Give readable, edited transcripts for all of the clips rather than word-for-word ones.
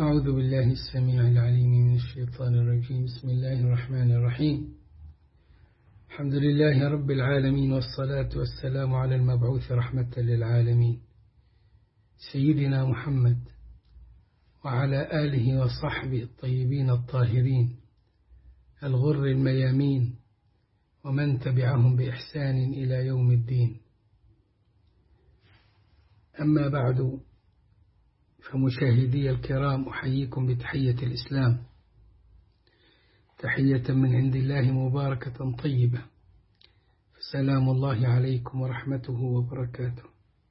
أعوذ بالله السميع العليم من الشيطان الرجيم. بسم الله الرحمن الرحيم. الحمد لله رب العالمين، والصلاة والسلام على المبعوث رحمة للعالمين سيدنا محمد وعلى آله وصحبه الطيبين الطاهرين الغر الميامين ومن تبعهم بإحسان إلى يوم الدين. أما بعد، فمشاهدي الكرام، أحييكم بتحية الإسلام، تحية من عند الله مباركة طيبة، فسلام الله عليكم ورحمته وبركاته.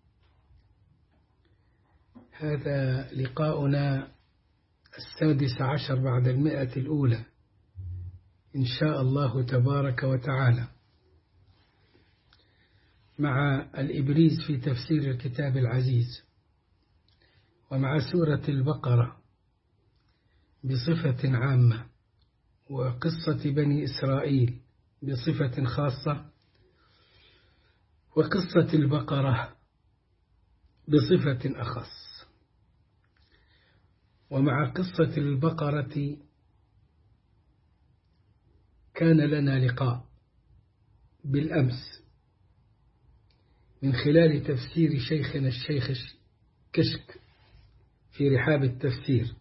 هذا لقاؤنا 16 بعد 100 الأولى إن شاء الله تبارك وتعالى، مع الإبريز في تفسير الكتاب العزيز، ومع سورة البقرة بصفة عامة، وقصة بني إسرائيل بصفة خاصة، وقصة البقرة بصفة أخص. ومع قصة البقرة كان لنا لقاء بالأمس من خلال تفسير شيخنا الشيخ كشك في رحاب التفسير،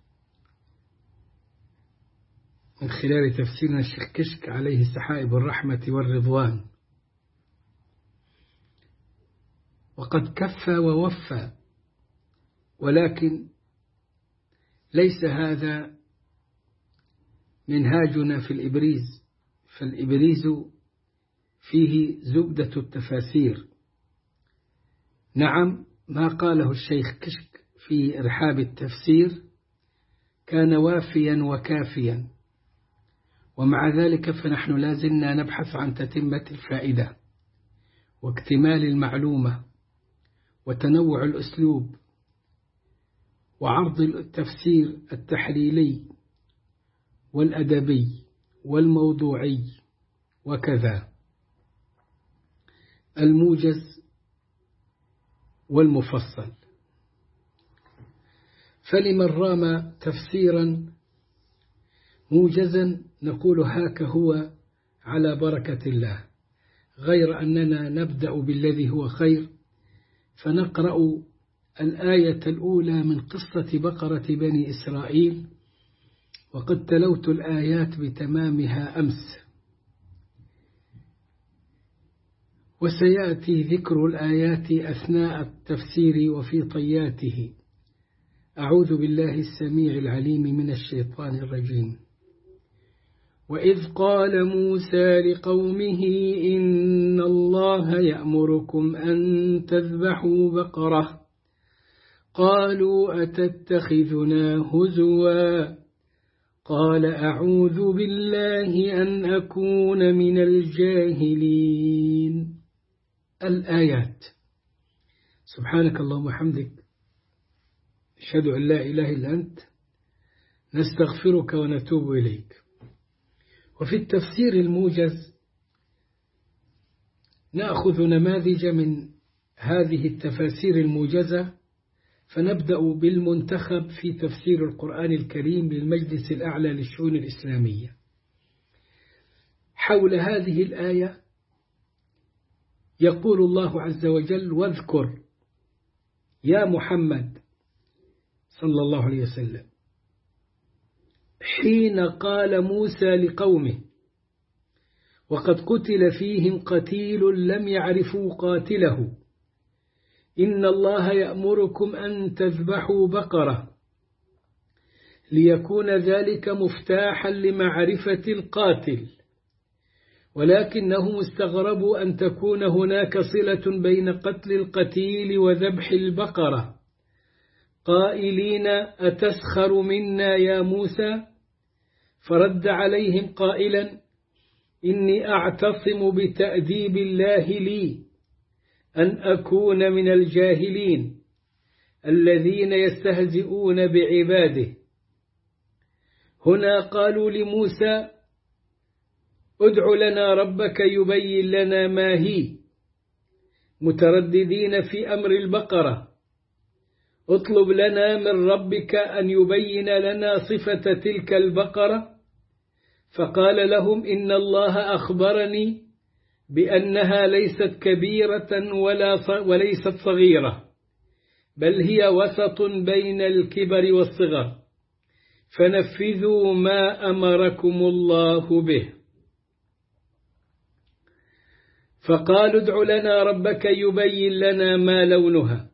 من خلال تفسيرنا الشيخ كشك عليه سحائب الرحمة والرضوان، وقد كفى ووفى، ولكن ليس هذا منهاجنا في الإبريز، فالإبريز فيه زبدة التفاسير. نعم، ما قاله الشيخ كشك في رحاب التفسير كان وافيا وكافيا، ومع ذلك فنحن لازلنا نبحث عن تتمة الفائدة واكتمال المعلومة وتنوع الأسلوب وعرض التفسير التحليلي والأدبي والموضوعي، وكذا الموجز والمفصل. فلمن رام تفسيرا موجزا نقول هاك هو على بركة الله، غير أننا نبدأ بالذي هو خير، فنقرأ الآية الأولى من قصة بقرة بني إسرائيل، وقد تلوت الآيات بتمامها أمس، وسيأتي ذكر الآيات أثناء التفسير وفي طياته. أعوذ بالله السميع العليم من الشيطان الرجيم. وإذ قال موسى لقومه إن الله يأمركم أن تذبحوا بقرة، قالوا أتتخذنا هزوا، قال أعوذ بالله أن أكون من الجاهلين. الآيات. سبحانك اللهم وبحمدك، أشهد أن لا إله إلا أنت، نستغفرك ونتوب إليك. وفي التفسير الموجز نأخذ نماذج من هذه التفاسير الموجزة، فنبدأ بالمنتخب في تفسير القرآن الكريم للمجلس الأعلى للشؤون الإسلامية. حول هذه الآية يقول الله عز وجل: واذكر يا محمد صلى الله عليه وسلم حين قال موسى لقومه، وقد قتل فيهم قتيل لم يعرفوا قاتله، إن الله يأمركم أن تذبحوا بقرة، ليكون ذلك مفتاحا لمعرفة القاتل، ولكنهم استغربوا أن تكون هناك صلة بين قتل القتيل وذبح البقرة، قائلين أتسخر منا يا موسى؟ فرد عليهم قائلا: إني أعتصم بتأديب الله لي أن أكون من الجاهلين الذين يستهزئون بعباده. هنا قالوا لموسى: ادع لنا ربك يبين لنا ما هي، مترددين في أمر البقرة، اطلب لنا من ربك أن يبين لنا صفة تلك البقرة. فقال لهم إن الله أخبرني بأنها ليست كبيرة وليست صغيرة، بل هي وسط بين الكبر والصغر، فنفذوا ما أمركم الله به. فقالوا ادع لنا ربك يبين لنا ما لونها،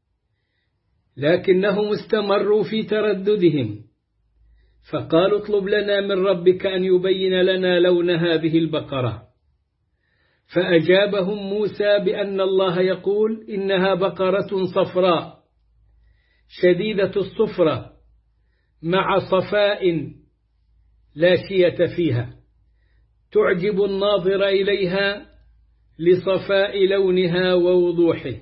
لكنهم استمروا في ترددهم. فقالوا اطلب لنا من ربك أن يبين لنا لون هذه البقرة. فأجابهم موسى بأن الله يقول إنها بقرة صفراء شديدة الصفرة مع صفاء لا شية فيها، تعجب الناظر إليها لصفاء لونها ووضوحه.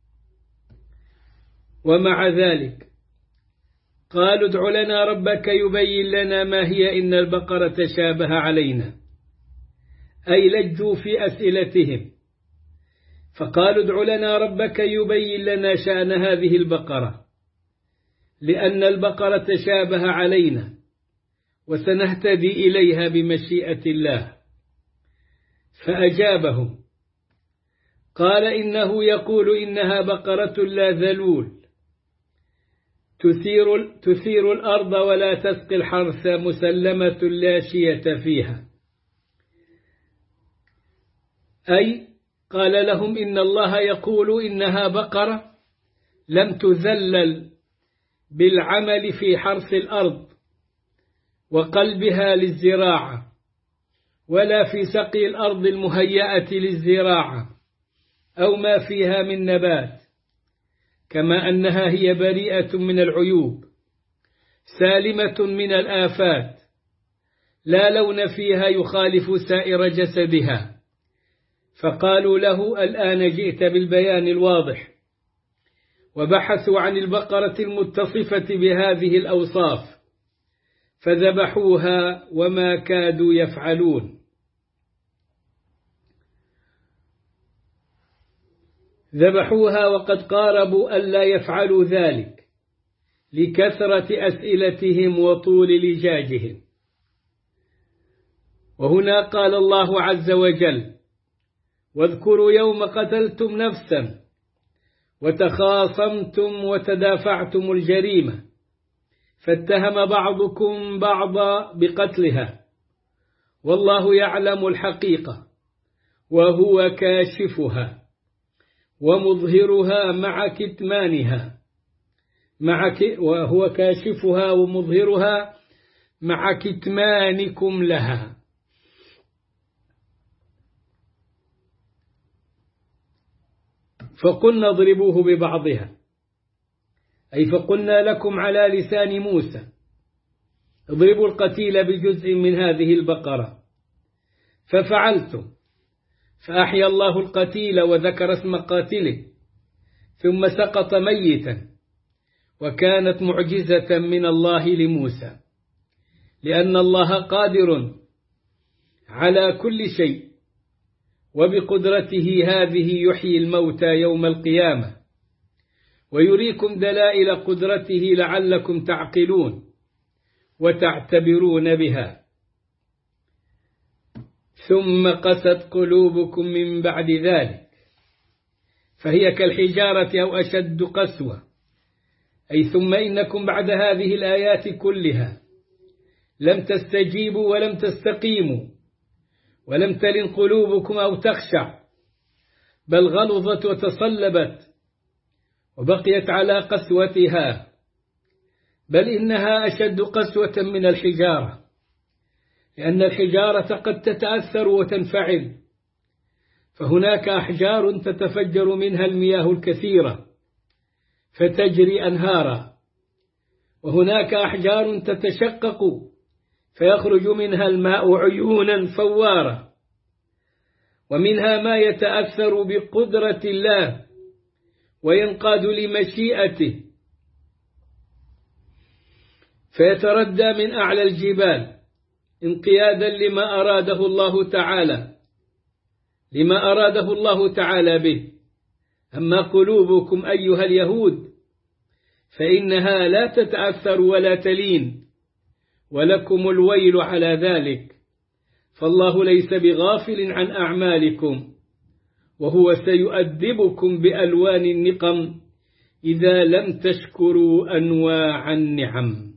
ومع ذلك قالوا ادع لنا ربك يبين لنا ما هي إن البقرة تشابه علينا، أي لجوا في أسئلتهم. فقالوا ادع لنا ربك يبين لنا شأن هذه البقرة، لأن البقرة تشابه علينا وسنهتدي إليها بمشيئة الله. فأجابهم قال إنه يقول إنها بقرة لا ذلول تثير الأرض ولا تسقي الحرث مسلمة لا شية فيها. أي قال لهم إن الله يقول إنها بقرة لم تذلل بالعمل في حرث الأرض وقلبها للزراعة، ولا في سقي الأرض المهيئة للزراعة أو ما فيها من نبات، كما أنها هي بريئة من العيوب سالمة من الآفات، لا لون فيها يخالف سائر جسدها. فقالوا له الآن جئت بالبيان الواضح. وبحثوا عن البقرة المتصفة بهذه الأوصاف فذبحوها وما كادوا يفعلون. ذبحوها وقد قاربوا ألا يفعلوا ذلك لكثرة أسئلتهم وطول لجاجهم. وهنا قال الله عز وجل واذكروا يوم قتلتم نفسا وتخاصمتم وتدافعتم الجريمة فاتهم بعضكم بعضا بقتلها والله يعلم الحقيقة وهو كاشفها ومظهرها مع كتمانها وهو كاشفها ومظهرها مع كتمانكم لها. فقلنا اضربوه ببعضها، أي فقلنا لكم على لسان موسى اضربوا القتيل بجزء من هذه البقرة، ففعلتم. فأحيا الله القتيل وذكر اسم قاتله ثم سقط ميتا، وكانت معجزة من الله لموسى، لأن الله قادر على كل شيء، وبقدرته هذه يحيي الموتى يوم القيامة ويريكم دلائل قدرته لعلكم تعقلون وتعتبرون بها. ثم قست قلوبكم من بعد ذلك فهي كالحجارة أو أشد قسوة، أي ثم إنكم بعد هذه الآيات كلها لم تستجيبوا ولم تستقيموا ولم تلن قلوبكم أو تخشع، بل غلظت وتصلبت وبقيت على قسوتها، بل إنها أشد قسوة من الحجارة، لأن الحجارة قد تتأثر وتنفعل، فهناك أحجار تتفجر منها المياه الكثيرة فتجري أنهارا، وهناك أحجار تتشقق فيخرج منها الماء عيونا فوارا، ومنها ما يتأثر بقدرة الله وينقاد لمشيئته فيتردى من أعلى الجبال انقيادا لما أراده الله تعالى به. أما قلوبكم أيها اليهود فإنها لا تتأثر ولا تلين، ولكم الويل على ذلك، فالله ليس بغافل عن أعمالكم، وهو سيؤدبكم بألوان النقم إذا لم تشكروا أنواع النعم.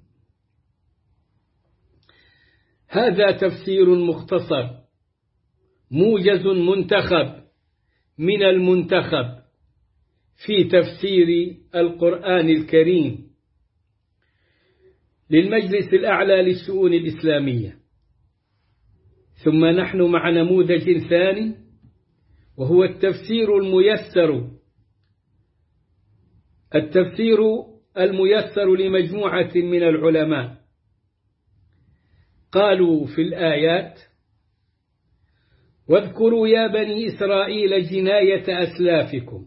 هذا تفسير مختصر موجز منتخب من المنتخب في تفسير القرآن الكريم للمجلس الأعلى للشؤون الإسلامية. ثم نحن مع نموذج ثاني، وهو التفسير الميسر لمجموعة من العلماء. قالوا في الآيات: واذكروا يا بني إسرائيل جناية أسلافكم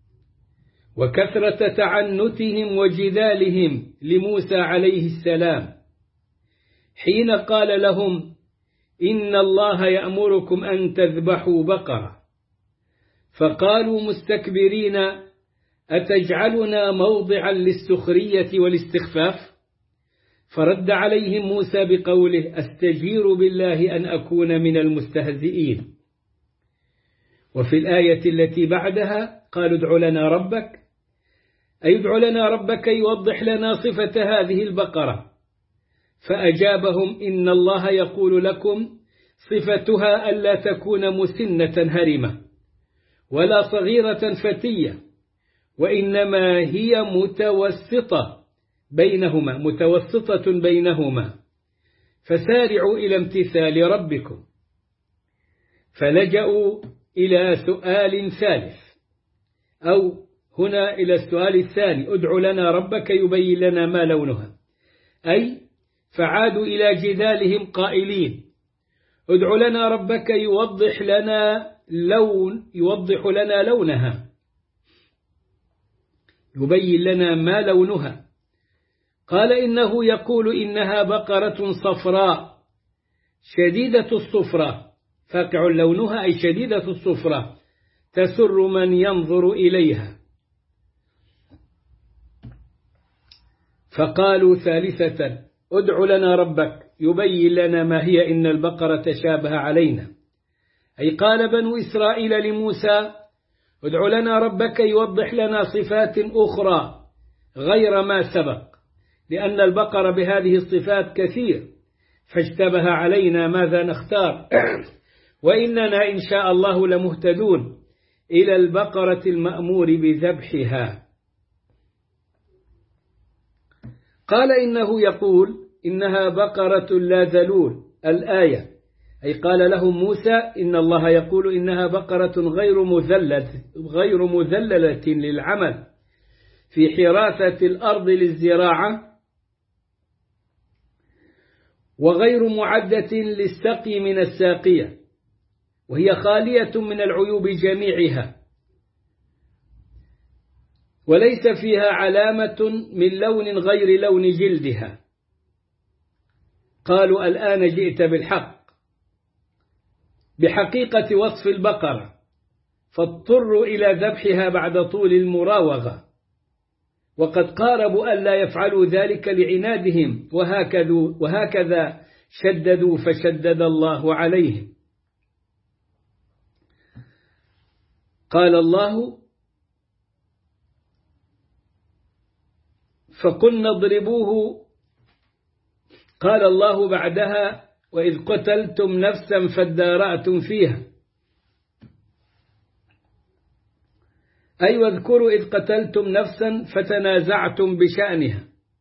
وكثرة تعنتهم وجدالهم لموسى عليه السلام حين قال لهم: إن الله يأمركم أن تذبحوا بقرة، فقالوا مستكبرين: أتجعلنا موضعا للسخرية والاستخفاف؟ فرد عليهم موسى بقوله: أستجير بالله أن أكون من المستهزئين. وفي الآية التي بعدها قالوا: ادع لنا ربك، أي ادع لنا ربك يوضح لنا صفة هذه البقرة. فأجابهم: إن الله يقول لكم صفتها ألا تكون مسنة هرمة ولا صغيرة فتية، وإنما هي متوسطة بينهما، فسارعوا إلى امتثال ربكم. فلجأوا إلى سؤال ثالث، أو هنا إلى السؤال الثاني: ادع لنا ربك يبين لنا ما لونها، أي فعادوا إلى جدالهم قائلين: ادع لنا ربك يوضح لنا لونها، يبين لنا ما لونها. قال: إنه يقول إنها بقرة صفراء شديدة الصفرة، فاقع لونها أي شديدة الصفرة، تسر من ينظر إليها. فقالوا ثالثة: ادع لنا ربك يبين لنا ما هي، إن البقرة تشابه علينا. أي قال بنو إسرائيل لموسى: ادع لنا ربك يوضح لنا صفات أخرى غير ما سبق، لأن البقرة بهذه الصفات كثير، فاشتبه علينا ماذا نختار، وإننا إن شاء الله لمهتدون إلى البقرة المأمور بذبحها. قال: إنه يقول إنها بقرة لا ذلول، الآية، أي قال لهم موسى: إن الله يقول إنها بقرة غير مذللة للعمل في حراثة الأرض للزراعة، وغير معدة للسقي من الساقية، وهي خالية من العيوب جميعها، وليس فيها علامة من لون غير لون جلدها. قالوا: الآن جئت بالحق بحقيقة وصف البقرة، فاضطروا إلى ذبحها بعد طول المراوغة، وقد قاربوا ألا يفعلوا ذلك لعنادهم، وهكذا شددوا فشدد الله عليهم. قال الله: فقلنا اضربوه. قال الله بعدها: وإذ قتلتم نفسا فادارأتم فيها، أي واذكروا إذ قتلتم نفسا فتنازعتم بشأنها،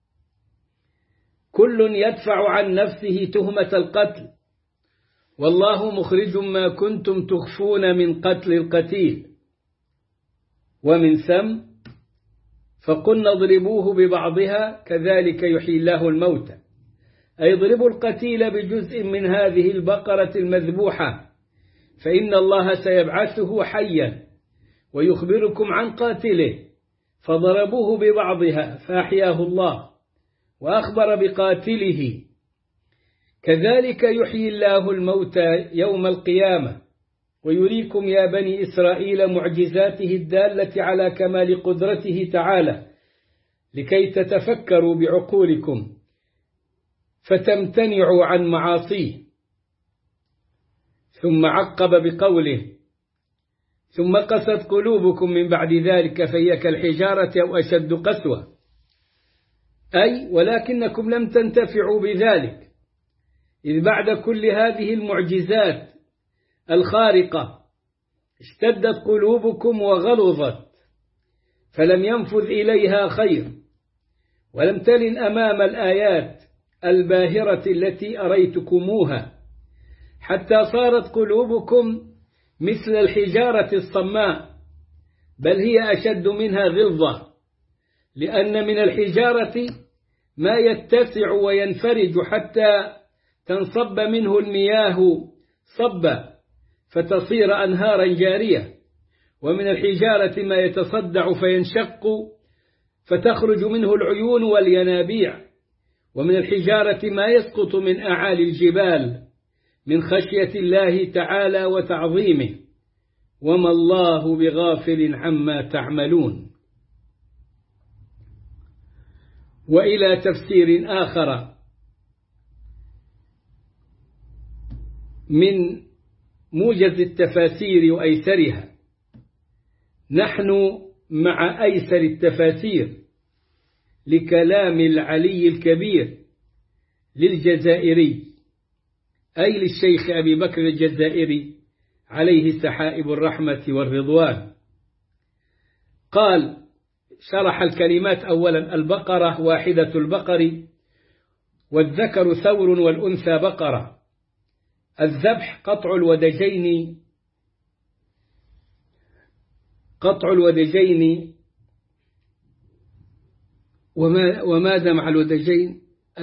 كل يدفع عن نفسه تهمة القتل، والله مخرج ما كنتم تخفون من قتل القتيل. ومن ثم فقلنا اضربوه ببعضها كذلك يحيي الله الموتى، أي اضربوا القتيل بجزء من هذه البقرة المذبوحة، فإن الله سيبعثه حيا ويخبركم عن قاتله. فضربوه ببعضها فأحياه الله وأخبر بقاتله، كذلك يحيي الله الموتى يوم القيامة، ويريكم يا بني إسرائيل معجزاته الدالة على كمال قدرته تعالى لكي تتفكروا بعقولكم فتمتنعوا عن معاصيه. ثم عقب بقوله: ثم قست قلوبكم من بعد ذلك فهي كالحجارة أو أشد قسوة، أي ولكنكم لم تنتفعوا بذلك، إذ بعد كل هذه المعجزات الخارقة اشتدت قلوبكم وغلظت، فلم ينفذ إليها خير، ولم تلن أمام الآيات الباهرة التي أريتكموها، حتى صارت قلوبكم مثل الحجارة الصماء، بل هي أشد منها غلظة، لأن من الحجارة ما يتسع وينفرج حتى تنصب منه المياه صبا فتصير أنهارا جارية، ومن الحجارة ما يتصدع فينشق فتخرج منه العيون والينابيع، ومن الحجارة ما يسقط من أعالي الجبال من خشية الله تعالى وتعظيمه، وما الله بغافل عما تعملون. وإلى تفسير آخر من موجز التفاسير وأيسرها. نحن مع أيسر التفاسير لكلام العلي الكبير للجزائري، أي للشيخ أبي بكر الجزائري عليه سحائب الرحمة والرضوان. قال: شرح الكلمات أولا: البقرة واحدة البقر، والذكر ثور والأنثى بقرة. الذبح قطع الودجين وماذا مع الودجين؟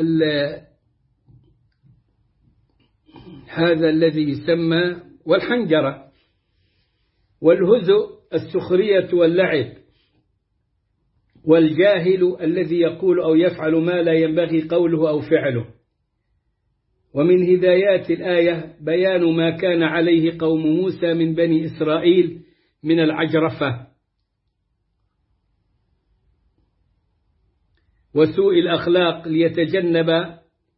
هذا الذي يسمى والحنجرة. والهزء السخرية واللعب. والجاهل الذي يقول أو يفعل ما لا ينبغي قوله أو فعله. ومن هدايات الآية بيان ما كان عليه قوم موسى من بني إسرائيل من العجرفة وسوء الأخلاق ليتجنب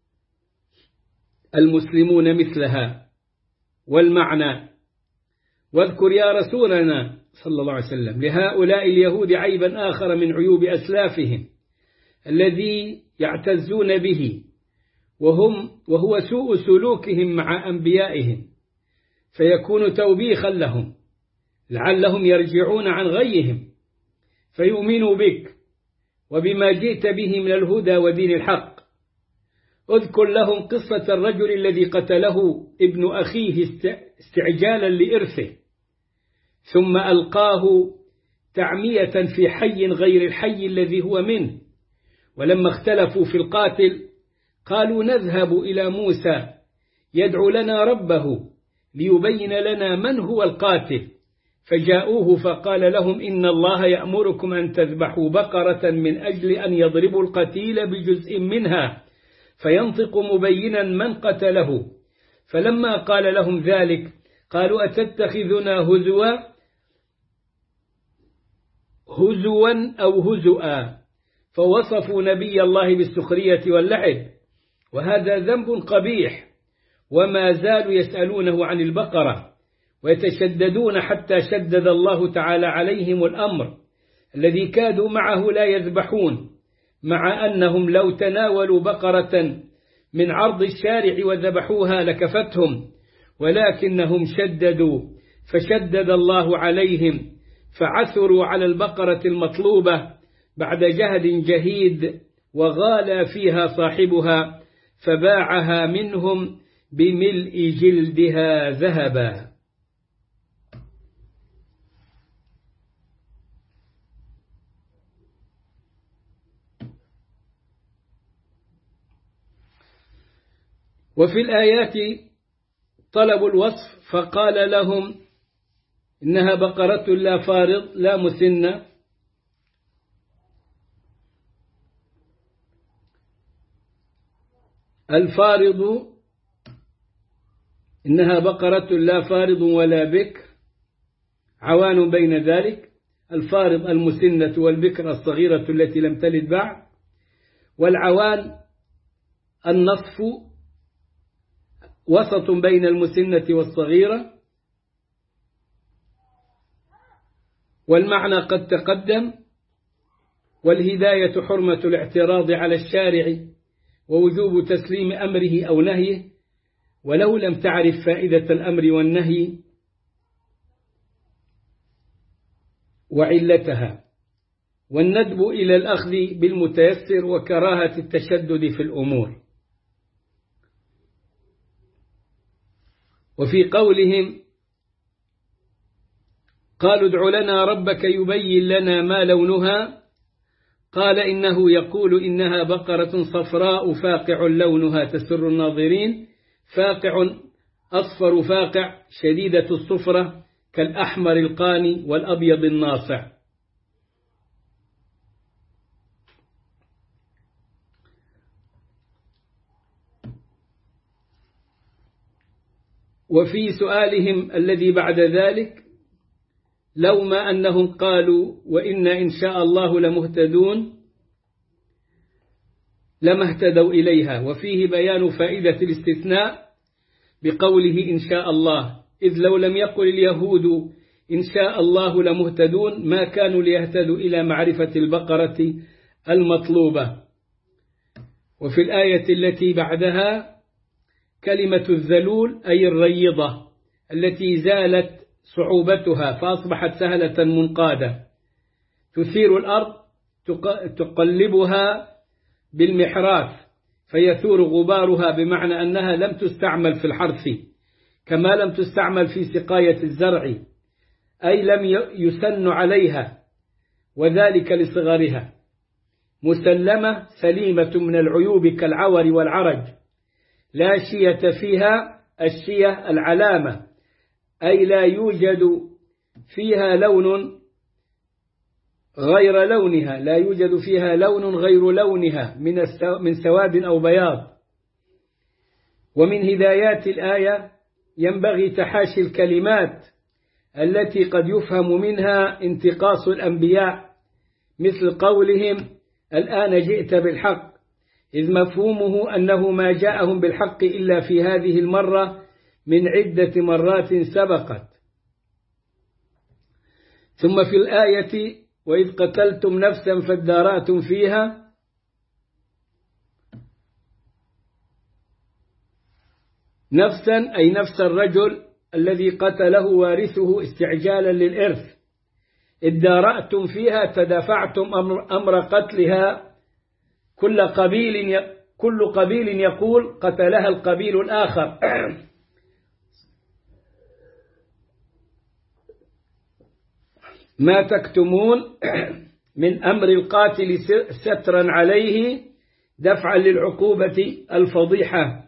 المسلمون مثلها. والمعنى: واذكر يا رسولنا صلى الله عليه وسلم لهؤلاء اليهود عيبا آخر من عيوب أسلافهم الذي يعتزون به، وهو سوء سلوكهم مع أنبيائهم، فيكون توبيخا لهم لعلهم يرجعون عن غيهم فيؤمنوا بك وبما جئت به من الهدى ودين الحق. اذكر لهم قصة الرجل الذي قتله ابن أخيه استعجالا لإرثه، ثم ألقاه تعمية في حي غير الحي الذي هو منه، ولما اختلفوا في القاتل قالوا: نذهب إلى موسى يدعو لنا ربه ليبين لنا من هو القاتل. فجاءوه فقال لهم: إن الله يأمركم أن تذبحوا بقرة من أجل أن يضربوا القتيل بجزء منها فينطق مبينا من قتله. فلما قال لهم ذلك قالوا: أتتخذنا هزوا أو هزؤا، فوصفوا نبي الله بالسخرية واللعب، وهذا ذنب قبيح. وما زالوا يسألونه عن البقرة ويتشددون حتى شدد الله تعالى عليهم الأمر الذي كادوا معه لا يذبحون، مع أنهم لو تناولوا بقرة من عرض الشارع وذبحوها لكفتهم، ولكنهم شددوا فشدد الله عليهم فعثروا على البقرة المطلوبة بعد جهد جهيد، وغالى فيها صاحبها فباعها منهم بملء جلدها ذهبا. وفي الآيات طلب الوصف، فقال لهم: إنها بقرة لا فارض لا مسنة الفارض إنها بقرة لا فارض ولا بكر عوان بين ذلك. الفارض المسنة والبكر الصغيرة التي لم تلد بعد. والعوان النصف وسط بين المسنة والصغيرة. والمعنى قد تقدم. والهداية حرمة الاعتراض على الشارع ووجوب تسليم أمره أو نهيه ولو لم تعرف فائدة الأمر والنهي وعلتها. والندب إلى الأخذ بالمتيسر وكراهة التشدد في الأمور. وفي قولهم قالوا ادع لنا ربك يبين لنا ما لونها قال إنه يقول إنها بقرة صفراء فاقع لونها تسر الناظرين فاقع أصفر فاقع شديدة الصفرة كالأحمر القاني والأبيض الناصع. وفي سؤالهم الذي بعد ذلك لو ما أنهم قالوا وإنا إن شاء الله لمهتدون لما اهتدوا إليها. وفيه بيان فائدة الاستثناء بقوله إن شاء الله، إذ لو لم يقل اليهود إن شاء الله لمهتدون ما كانوا ليهتدوا إلى معرفة البقرة المطلوبة. وفي الآية التي بعدها كلمة الذلول أي الريضة التي زالت صعوبتها فأصبحت سهلة منقادة تثير الأرض تقلبها بالمحراث فيثور غبارها، بمعنى أنها لم تستعمل في الحرث كما لم تستعمل في سقاية الزرع، أي لم يسن عليها وذلك لصغرها. مسلمة سليمة من العيوب كالعور والعرج لا شية فيها، الشية العلامة أي لا يوجد فيها لون غير لونها، لا يوجد فيها لون غير لونها من سواد أو بياض. ومن هدايات الآية ينبغي تحاشي الكلمات التي قد يفهم منها انتقاص الأنبياء مثل قولهم الآن جئت بالحق، إذ مفهومه أنه ما جاءهم بالحق إلا في هذه المرة من عدة مرات سبقت. ثم في الآية وإذ قتلتم نفسا فادارأتم فيها نفسا أي نفس الرجل الذي قتله وارثه استعجالا للإرث، ادارأتم فيها تدافعتم أمر قتلها. كل قبيل يقول قتلها القبيل الآخر ما تكتمون من أمر القاتل سترا عليه دفعا للعقوبة الفضيحة.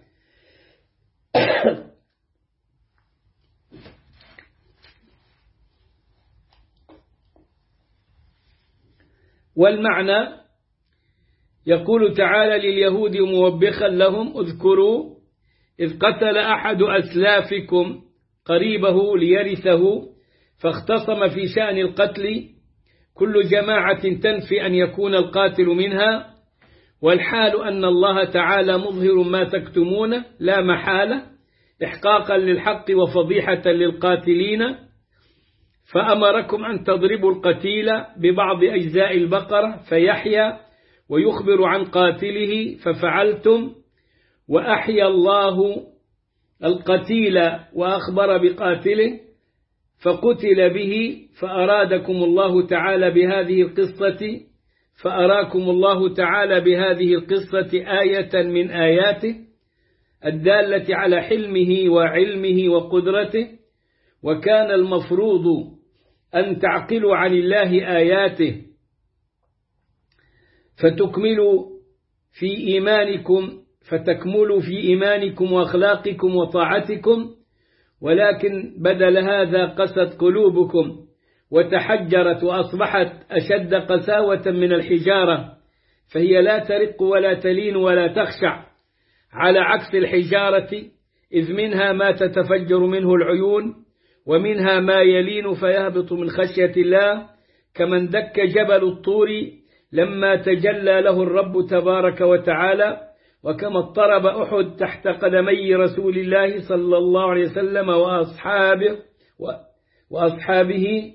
والمعنى يقول تعالى لليهود موبخا لهم اذكروا إذ قتل أحد أسلافكم قريبه ليرثه فاختصم في شأن القتل، كل جماعة تنفي أن يكون القاتل منها، والحال أن الله تعالى مظهر ما تكتمون لا محالة إحقاقا للحق وفضيحة للقاتلين، فأمركم أن تضربوا القتيل ببعض أجزاء البقرة فيحيى ويخبر عن قاتله ففعلتم، وأحيا الله القتيل وأخبر بقاتله فقتل به، فأراكم الله تعالى بهذه القصة آية من آياته الدالة على حلمه وعلمه وقدرته، وكان المفروض أن تعقلوا عن الله آياته فتكملوا في إيمانكم وأخلاقكم وطاعتكم، ولكن بدل هذا قست قلوبكم وتحجرت وأصبحت أشد قساوة من الحجارة، فهي لا ترق ولا تلين ولا تخشع، على عكس الحجارة إذ منها ما تتفجر منه العيون ومنها ما يلين فيهبط من خشية الله، كمن دك جبل الطور لما تجلى له الرب تبارك وتعالى، وكما اضطرب أحد تحت قدمي رسول الله صلى الله عليه وسلم وأصحابه.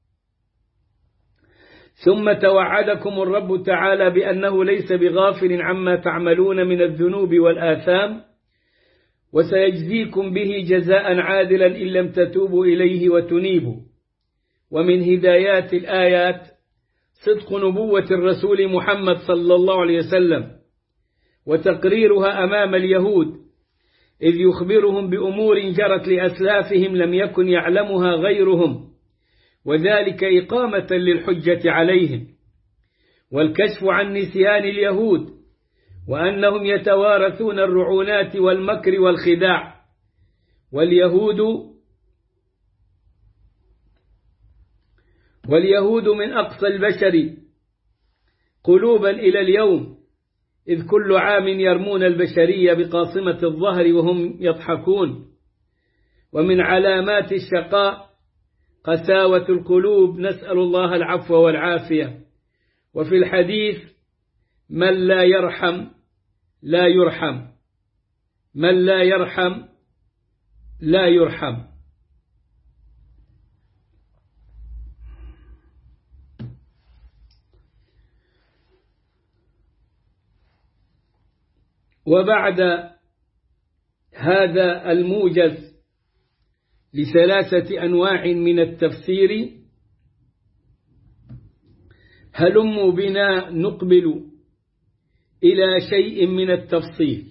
ثم توعدكم الرب تعالى بأنه ليس بغافل عما تعملون من الذنوب والآثام، وسيجزيكم به جزاء عادلا إن لم تتوبوا إليه وتنيبوا. ومن هدايات الآيات صدق نبوة الرسول محمد صلى الله عليه وسلم، وتقريرها أمام اليهود، إذ يخبرهم بأمور جرت لأسلافهم لم يكن يعلمها غيرهم، وذلك إقامة للحجة عليهم، والكشف عن نسيان اليهود، وأنهم يتوارثون الرعونات والمكر والخداع. واليهود من أقصى البشر قلوبا إلى اليوم، إذ كل عام يرمون البشرية بقاصمة الظهر وهم يضحكون. ومن علامات الشقاء قساوة القلوب، نسأل الله العفو والعافية. وفي الحديث: من لا يرحم لا يرحم، من لا يرحم لا يرحم. وبعد هذا الموجز لثلاثة أنواع من التفسير، هلموا بنا نقبل إلى شيء من التفصيل.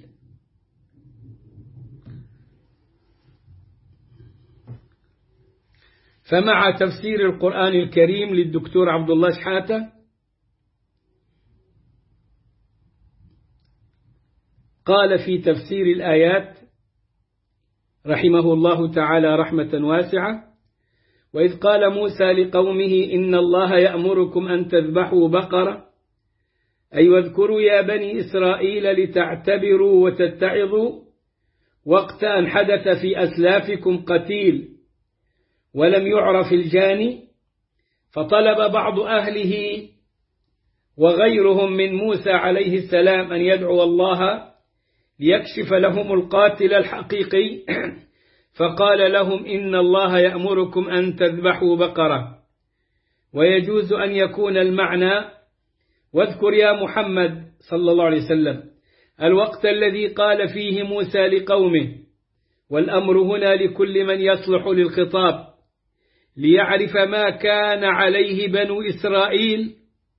فمع تفسير القرآن الكريم للدكتور عبد الله شحاتة، قال في تفسير الآيات رحمه الله تعالى رحمة واسعة: وإذ قال موسى لقومه إن الله يأمركم أن تذبحوا بقرة، أي واذكروا يا بني إسرائيل لتعتبروا وتتعظوا وقت أن حدث في أسلافكم قتيل ولم يعرف الجاني، فطلب بعض أهله وغيرهم من موسى عليه السلام أن يدعو الله ليكشف لهم القاتل الحقيقي، فقال لهم إن الله يأمركم أن تذبحوا بقرة. ويجوز أن يكون المعنى: واذكر يا محمد صلى الله عليه وسلم الوقت الذي قال فيه موسى لقومه، والأمر هنا لكل من يصلح للخطاب، ليعرف ما كان عليه بنو إسرائيل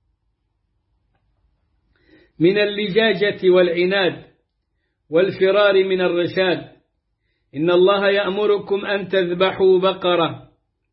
من اللجاجة والعناد والفرار من الرشاد. إن الله يأمركم أن تذبحوا بقرة،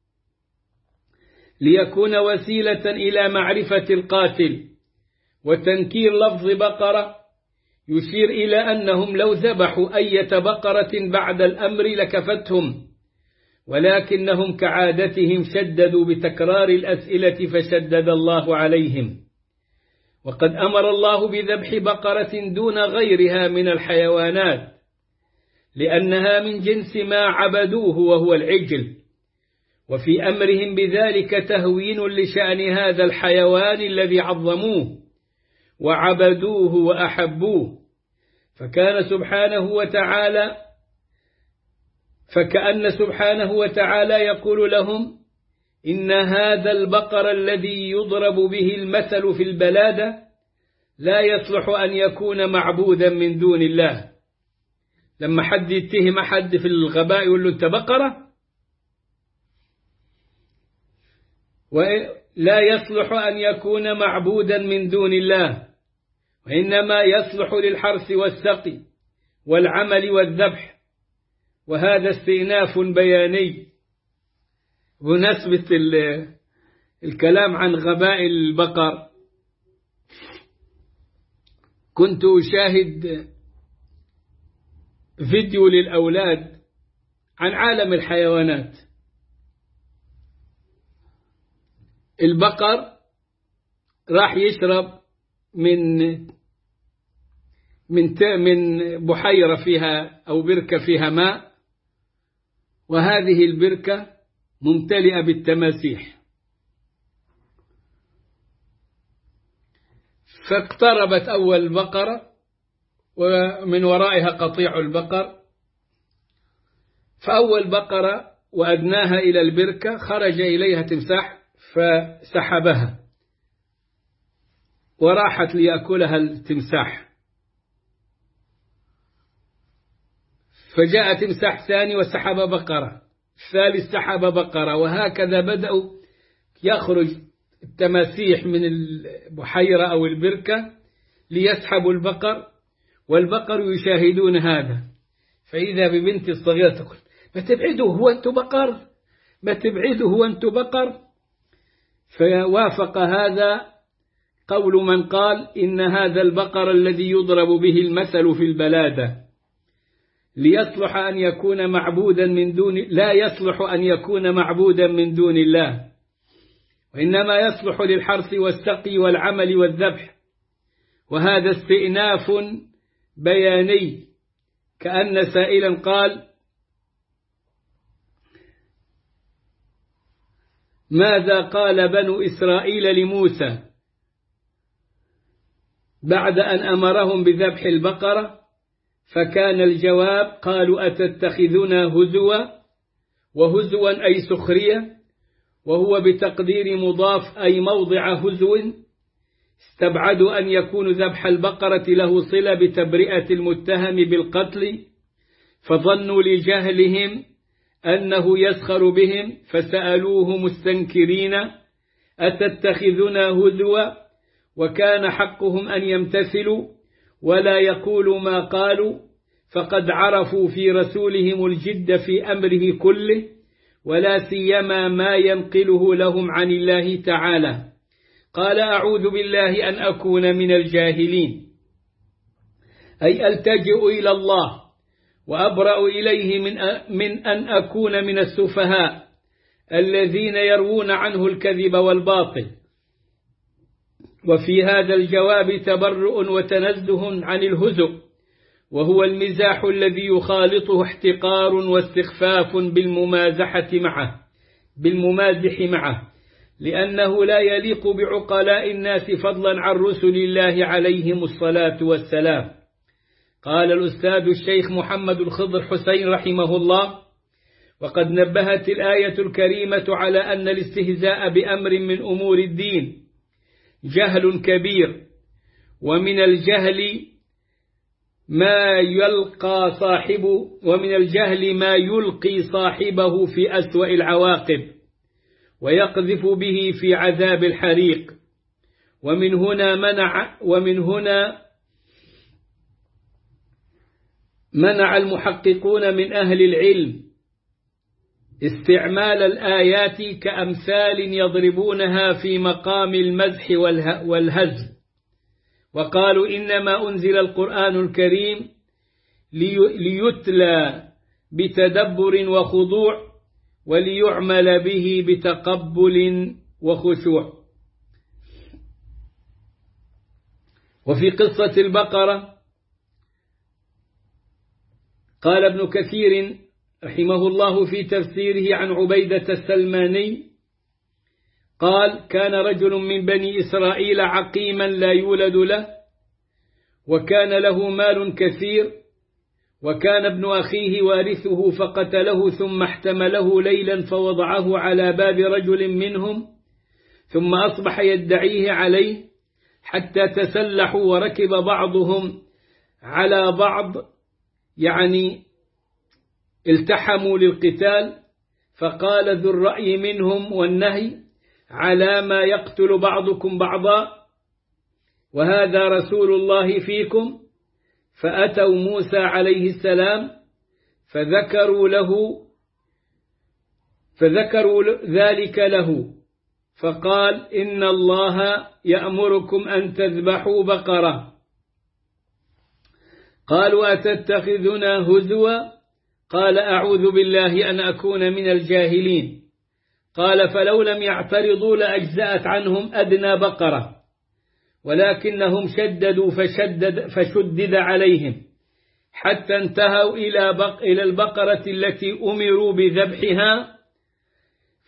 ليكون وسيلة إلى معرفة القاتل. وتنكير لفظ بقرة يشير إلى أنهم لو ذبحوا أية بقرة بعد الأمر لكفتهم، ولكنهم كعادتهم شددوا بتكرار الأسئلة فشدد الله عليهم. وقد أمر الله بذبح بقرة دون غيرها من الحيوانات، لأنها من جنس ما عبدوه وهو العجل، وفي أمرهم بذلك تهوين لشأن هذا الحيوان الذي عظموه وعبدوه وأحبوه. فكأن سبحانه وتعالى يقول لهم: إن هذا البقر الذي يضرب به المثل في البلادة لا يصلح أن يكون معبودا من دون الله. لما حد يتهم حد في الغباء يقول له أنت بقرة، ولا يصلح أن يكون معبودا من دون الله، وإنما يصلح للحرث والسقي والعمل والذبح. وهذا استئناف بياني بمناسبة الكلام عن غباء البقر. كنت أشاهد فيديو للأولاد عن عالم الحيوانات. البقر راح يشرب من بحيرة فيها أو بركة فيها ماء، وهذه البركة ممتلئة بالتماسيح. فاقتربت أول بقرة ومن ورائها قطيع البقر، فأول بقرة وأدناها إلى البركة خرج إليها تمساح فسحبها وراحت ليأكلها التمساح، فجاء تمساح ثاني وسحب بقرة، الثالث سحب بقرة، وهكذا بدأوا يخرج التماسيح من البحيرة أو البركة ليسحبوا البقر، والبقر يشاهدون هذا، فإذا ببنتي الصغيرة تقول: ما تبعدوا هو أنتم بقر، ما تبعدوا هو أنتم بقر. فوافق هذا قول من قال إن هذا البقر الذي يضرب به المثل في البلادة ليصلح أن يكون معبودا من دون، لا يصلح أن يكون معبودا من دون الله، وإنما يصلح للحرث والسقي والعمل والذبح، وهذا استئناف بياني، كأن سائلا قال: ماذا قال بنو إسرائيل لموسى بعد أن أمرهم بذبح البقرة؟ فكان الجواب: قالوا أتتخذنا هزوا، وهزوا أي سخرية، وهو بتقدير مضاف أي موضع هزو، استبعدوا أن يكون ذبح البقرة له صلة بتبرئة المتهم بالقتل، فظنوا لجهلهم أنه يسخر بهم، فسألوه مستنكرين: أتتخذنا هزوا؟ وكان حقهم أن يمتثلوا ولا يقولوا ما قالوا، فقد عرفوا في رسولهم الجد في أمره كله، ولا سيما ما ينقله لهم عن الله تعالى. قال: أعوذ بالله أن أكون من الجاهلين، أي ألتجئ إلى الله وأبرأ إليه من أن أكون من السفهاء الذين يروون عنه الكذب والباطل. وفي هذا الجواب تبرؤ وتنزه عن الهزء، وهو المزاح الذي يخالطه احتقار واستخفاف بالممازح معه، لأنه لا يليق بعقلاء الناس فضلا عن رسل الله عليهم الصلاة والسلام. قال الأستاذ الشيخ محمد الخضر حسين رحمه الله: وقد نبهت الآية الكريمة على أن الاستهزاء بأمر من أمور الدين جهل كبير، ومن الجهل ما يلقي صاحبه في أسوأ العواقب ويقذف به في عذاب الحريق. ومن هنا منع المحققون من أهل العلم استعمال الآيات كأمثال يضربونها في مقام المزح والهزل، وقالوا إنما أنزل القرآن الكريم ليتلى بتدبر وخضوع، وليعمل به بتقبل وخشوع. وفي قصة البقرة قال ابن كثير رحمه الله في تفسيره عن عبيدة السلماني قال: كان رجل من بني إسرائيل عقيما لا يولد له، وكان له مال كثير، وكان ابن أخيه وارثه فقتله، ثم احتمله ليلا فوضعه على باب رجل منهم، ثم أصبح يدعيه عليه حتى تسلحوا وركب بعضهم على بعض، يعني التحموا للقتال، فقال ذو الرأي منهم والنهي: على ما يقتل بعضكم بعضا، وهذا رسول الله فيكم. فأتوا موسى عليه السلام فذكروا ذلك له، فقال: إن الله يأمركم أن تذبحوا بقرة. قالوا: أتتخذنا هزوا؟ قال: أعوذ بالله أن أكون من الجاهلين. قال: فلو لم يعترضوا لأجزأت عنهم أدنى بقرة، ولكنهم شددوا فشدد عليهم حتى انتهوا إلى البقرة التي أمروا بذبحها،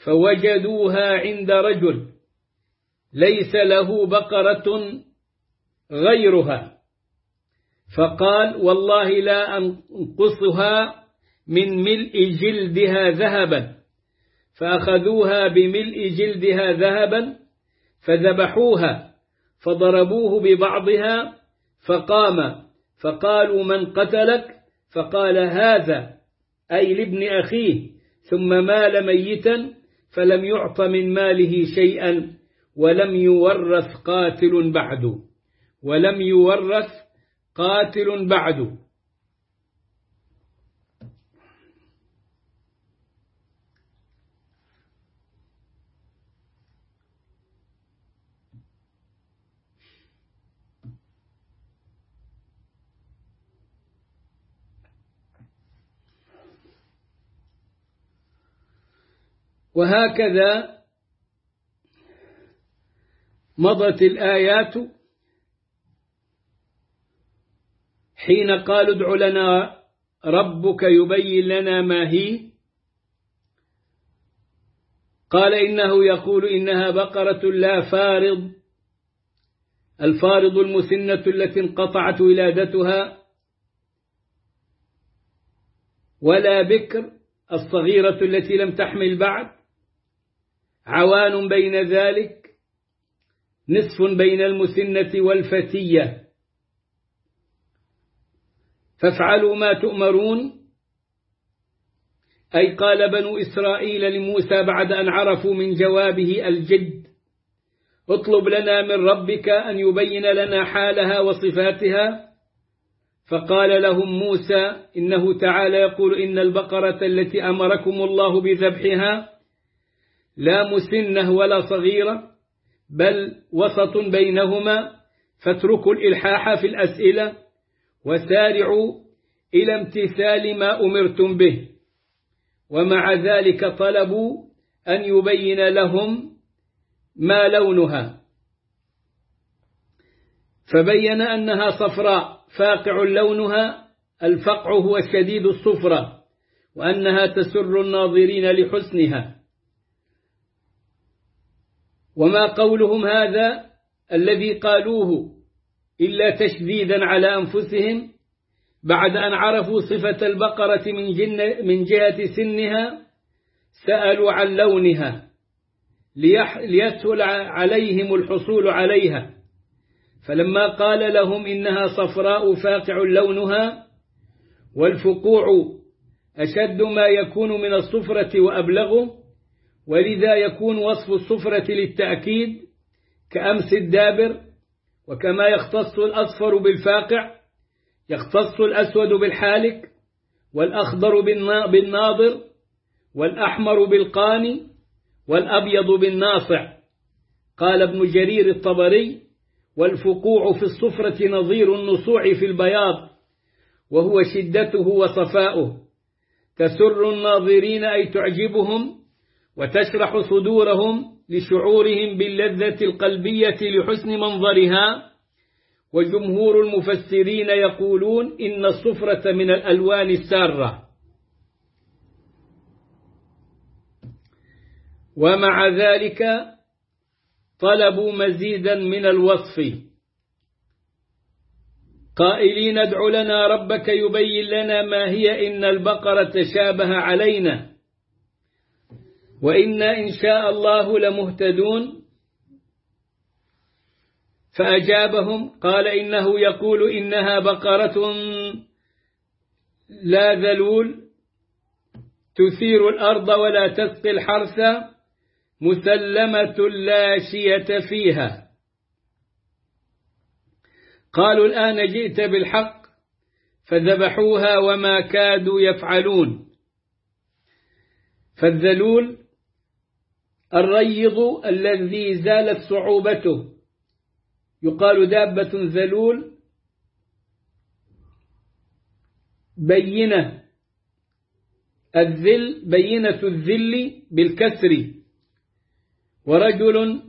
فوجدوها عند رجل ليس له بقرة غيرها، فقال والله لا أنقصها من ملء جلدها ذهبا، فأخذوها بملء جلدها ذهبا فذبحوها فضربوه ببعضها فقام، فقالوا من قتلك؟ فقال هذا، أي لابن أخيه، ثم مال ميتا فلم يعط من ماله شيئا ولم يورث قاتل بعد. وهكذا مضت الآيات حين قالوا ادع لنا ربك يبين لنا ما هي، قال إنه يقول إنها بقرة لا فارض، الفارض المسنة التي انقطعت ولادتها، ولا بكر الصغيرة التي لم تحمل بعد، عوان بين ذلك، نصف بين المسنة والفتية، فافعلوا ما تؤمرون. أي قال بنو إسرائيل لموسى بعد أن عرفوا من جوابه الجد اطلب لنا من ربك أن يبين لنا حالها وصفاتها، فقال لهم موسى إنه تعالى يقول إن البقرة التي أمركم الله بذبحها لا مسنة ولا صغيرة بل وسط بينهما، فاتركوا الإلحاح في الأسئلة وسارعوا إلى امتثال ما أمرتم به. ومع ذلك طلبوا أن يبين لهم ما لونها، فبين أنها صفراء فاقع لونها، الفقع هو شديد الصفرة، وأنها تسر الناظرين لحسنها. وما قولهم هذا الذي قالوه إلا تشديدا على أنفسهم بعد أن عرفوا صفة البقرة من جهة سنها، سألوا عن لونها ليسهل عليهم الحصول عليها، فلما قال لهم إنها صفراء فاقع لونها، والفقوع أشد ما يكون من الصفرة وأبلغه، ولذا يكون وصف الصفرة للتأكيد كأمس الدابر، وكما يختص الأصفر بالفاقع يختص الأسود بالحالك، والأخضر بالناضر، والأحمر بالقاني، والأبيض بالناصع. قال ابن جرير الطبري والفقوع في الصفرة نظير النصوع في البياض، وهو شدته وصفاؤه، تسر الناظرين أي تعجبهم وتشرح صدورهم لشعورهم باللذة القلبية لحسن منظرها. وجمهور المفسرين يقولون إن الصفرة من الألوان السارة. ومع ذلك طلبوا مزيدا من الوصف، قائلين ادع لنا ربك يبين لنا ما هي إن البقرة شابه علينا وإنا إن شاء الله لمهتدون. فأجابهم قال إنه يقول إنها بقرة لا ذلول تثير الأرض ولا تسقي الحرث مسلمة لا شية فيها. قالوا الآن جئت بالحق، فذبحوها وما كادوا يفعلون. فالذلول الريض الذي زالت صعوبته، يقال دابة ذلول بينة الذل بالكسر، ورجل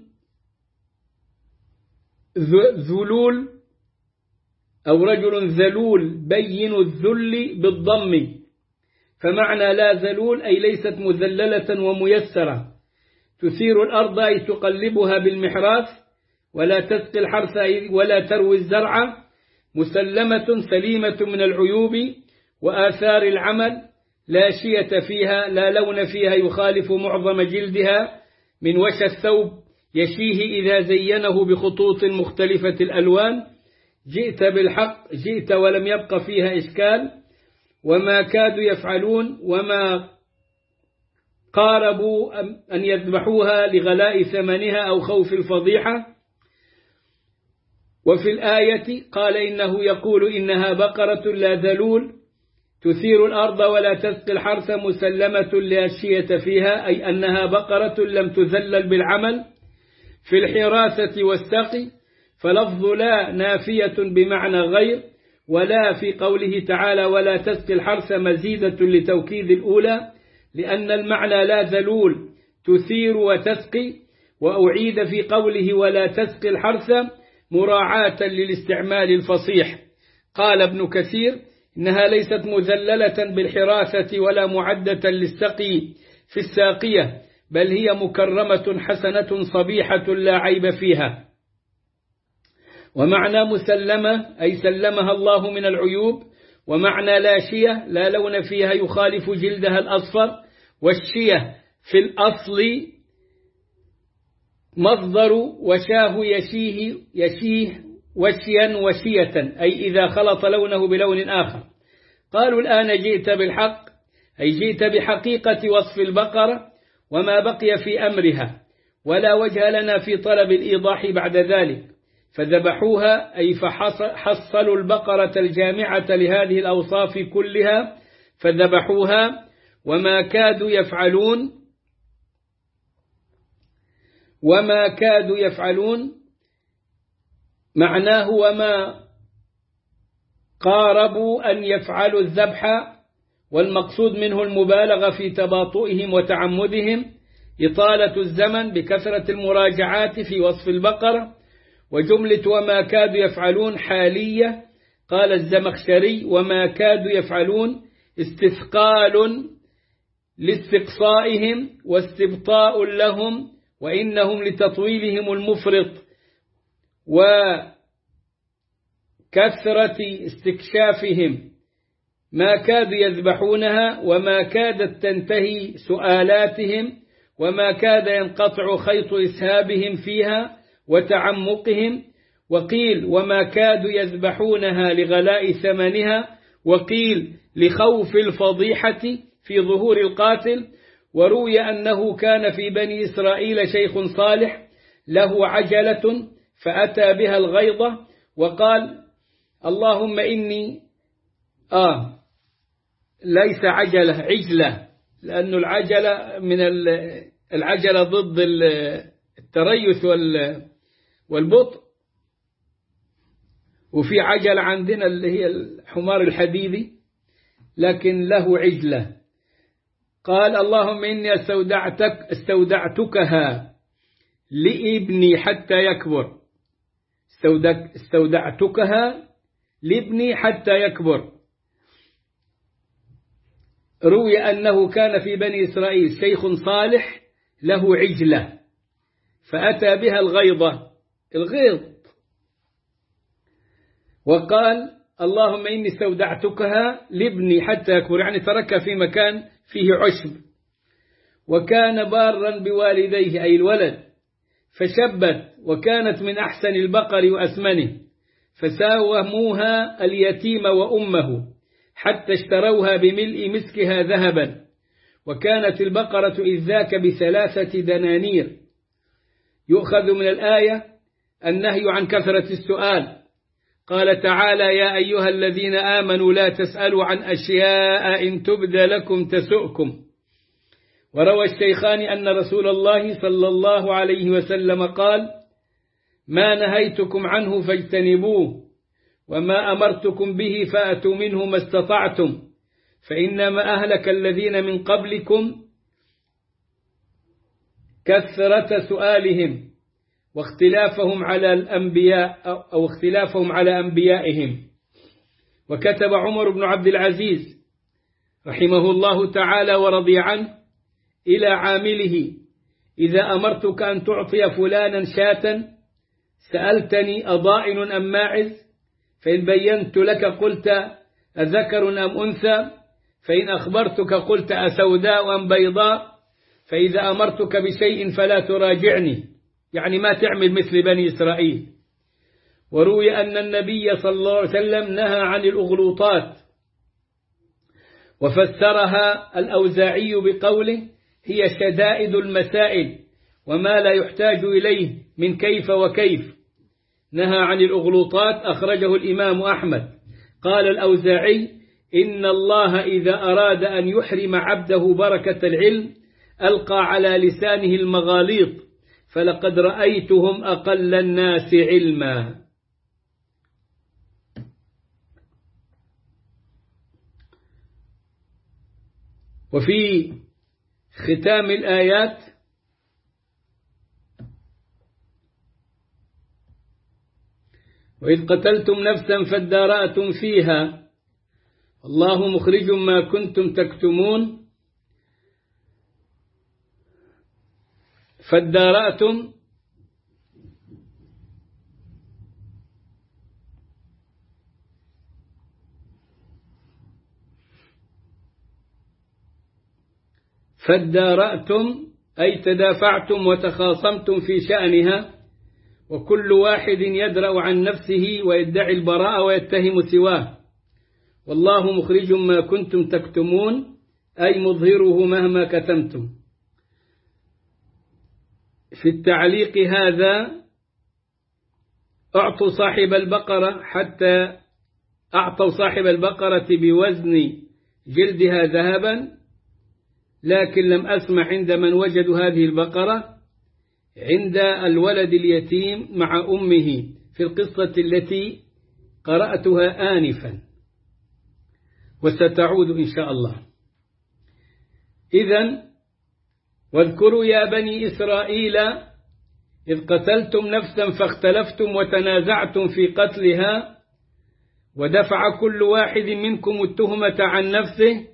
ذلول أو رجل ذلول بين الذل بالضم، فمعنى لا ذلول أي ليست مذللة وميسرة، تثير الأرض أي تقلبها بالمحراث، ولا تسقي الحرث ولا تروي الزرع، مسلمة سليمة من العيوب وآثار العمل، لا شية فيها، لا لون فيها يخالف معظم جلدها، من وشى الثوب يشيه إذا زينه بخطوط مختلفة الألوان. جئت بالحق، جئت ولم يبق فيها إشكال. وما كادوا يفعلون، وما قاربوا أن يذبحوها لغلاء ثمنها أو خوف الفضيحة. وفي الآية قال إنه يقول إنها بقرة لا ذلول تثير الأرض ولا تسقي الحرث مسلمة لا شية فيها، أي أنها بقرة لم تذلل بالعمل في الحراثة والسقي. فلفظ لا نافية بمعنى غير، ولا في قوله تعالى ولا تسقي الحرث مزيدة لتوكيد الأولى، لأن المعنى لا ذلول تثير وتسقي. وأعيد في قوله ولا تسقي الحرث مراعاة للاستعمال الفصيح. قال ابن كثير إنها ليست مذللة بالحراثة ولا معدة للسقي في الساقية، بل هي مكرمة حسنة صبيحة لا عيب فيها. ومعنى مسلمة أي سلمها الله من العيوب. ومعنى لاشية لا لون فيها يخالف جلدها الأصفر. والشية في الأصل مصدر وشاه يشيه وشيا وشية، أي إذا خلط لونه بلون آخر. قالوا الآن جئت بالحق، أي جئت بحقيقة وصف البقرة وما بقي في أمرها، ولا وجه لنا في طلب الإيضاح بعد ذلك. فذبحوها أي فحصلوا البقرة الجامعة لهذه الأوصاف كلها فذبحوها. وما كادوا يفعلون معناه وما قاربوا أن يفعلوا الذبح، والمقصود منه المبالغة في تباطؤهم وتعمدهم، إطالة الزمن بكثرة المراجعات في وصف البقرة. وجملة وما كادوا يفعلون حالية. قال الزمخشري وما كادوا يفعلون استثقال لاستقصائهم واستبطاء لهم، وإنهم لتطويلهم المفرط وكثرة استكشافهم ما كادوا يذبحونها، وما كادت تنتهي سؤالاتهم، وما كاد ينقطع خيط إسهابهم فيها وتعمقهم. وقيل وما كادوا يذبحونها لغلاء ثمنها، وقيل لخوف الفضيحة في ظهور القاتل. وروي أنه كان في بني إسرائيل شيخ صالح له عجلة فأتى بها الغيضة وقال اللهم إني ليس عجلة، لأن العجلة من العجلة ضد التريث والبطء، وفي عجلة عندنا اللي هي الحمار الحديدي، لكن له عجلة. قال اللهم إني استودعتكها لابني حتى يكبر، استودعتكها لابني حتى يكبر. روي أنه كان في بني إسرائيل شيخ صالح له عجلة فأتى بها الغيض، وقال اللهم إني استودعتكها لابني حتى يكبر، يعني تركها في مكان فيه عشب. وكان بارا بوالديه أي الولد، فشبت وكانت من أحسن البقر وأثمنه، فساوموها اليتيم وأمه حتى اشتروها بملء مسكها ذهبا، وكانت البقرة إذ ذاك ب3 دنانير. يؤخذ من الآية النهي عن كثرة السؤال. قال تعالى يا أيها الذين آمنوا لا تسألوا عن أشياء إن تبد لكم تسؤكم. وروى الشيخان أن رسول الله صلى الله عليه وسلم قال ما نهيتكم عنه فاجتنبوه، وما أمرتكم به فأتوا منه ما استطعتم، فإنما أهلك الذين من قبلكم كثرة سؤالهم واختلافهم على الأنبياء أو اختلافهم على أنبيائهم. وكتب عمر بن عبد العزيز رحمه الله تعالى ورضي عنه إلى عامله إذا أمرتك أن تعطي فلانا شاة سألتني أضائن أم ماعز؟ فإن بينت لك قلت أذكر أم أنثى؟ فإن أخبرتك قلت أسوداء أم بيضاء؟ فإذا أمرتك بشيء فلا تراجعني، يعني ما تعمل مثل بني إسرائيل. وروي أن النبي صلى الله عليه وسلم نهى عن الأغلوطات، وفسرها الأوزاعي بقوله هي شدائد المسائل وما لا يحتاج إليه من كيف وكيف. نهى عن الأغلوطات، أخرجه الإمام أحمد. قال الأوزاعي إن الله إذا أراد أن يحرم عبده بركة العلم ألقى على لسانه المغاليط، فلقد رأيتهم أقل الناس علما. وفي ختام الآيات وإذ قتلتم نفسا فادارأتم فيها الله مخرج ما كنتم تكتمون. فادارأتم أي تدافعتم وتخاصمتم في شأنها، وكل واحد يدرأ عن نفسه ويدعي البراءة ويتهم سواه. والله مخرج ما كنتم تكتمون أي مظهره مهما كتمتم. في التعليق هذا أعطوا صاحب البقرة بوزن جلدها ذهبا، لكن لم أسمع عند من وجدوا هذه البقرة عند الولد اليتيم مع أمه في القصة التي قرأتها آنفا، وستعود إن شاء الله. إذن واذكروا يا بني إسرائيل إذ قتلتم نفسا فاختلفتم وتنازعتم في قتلها ودفع كل واحد منكم التهمة عن نفسه،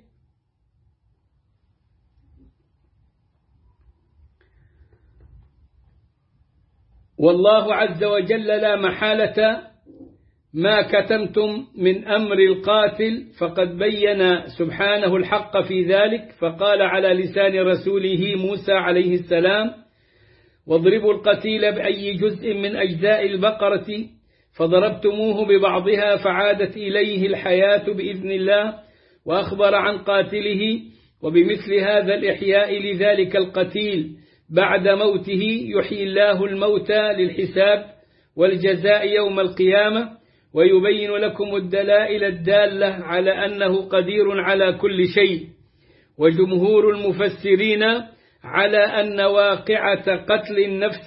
والله عز وجل لا محالة ما كتمتم من أمر القاتل فقد بين سبحانه الحق في ذلك، فقال على لسان رسوله موسى عليه السلام واضربوا القتيل بأي جزء من أجزاء البقرة فضربتموه ببعضها فعادت إليه الحياة بإذن الله، وأخبر عن قاتله وبمثل هذا الإحياء لذلك القتيل بعد موته يحيي الله الموتى للحساب والجزاء يوم القيامة، ويبين لكم الدلائل الدالة على أنه قدير على كل شيء. وجمهور المفسرين على أن واقعة قتل النفس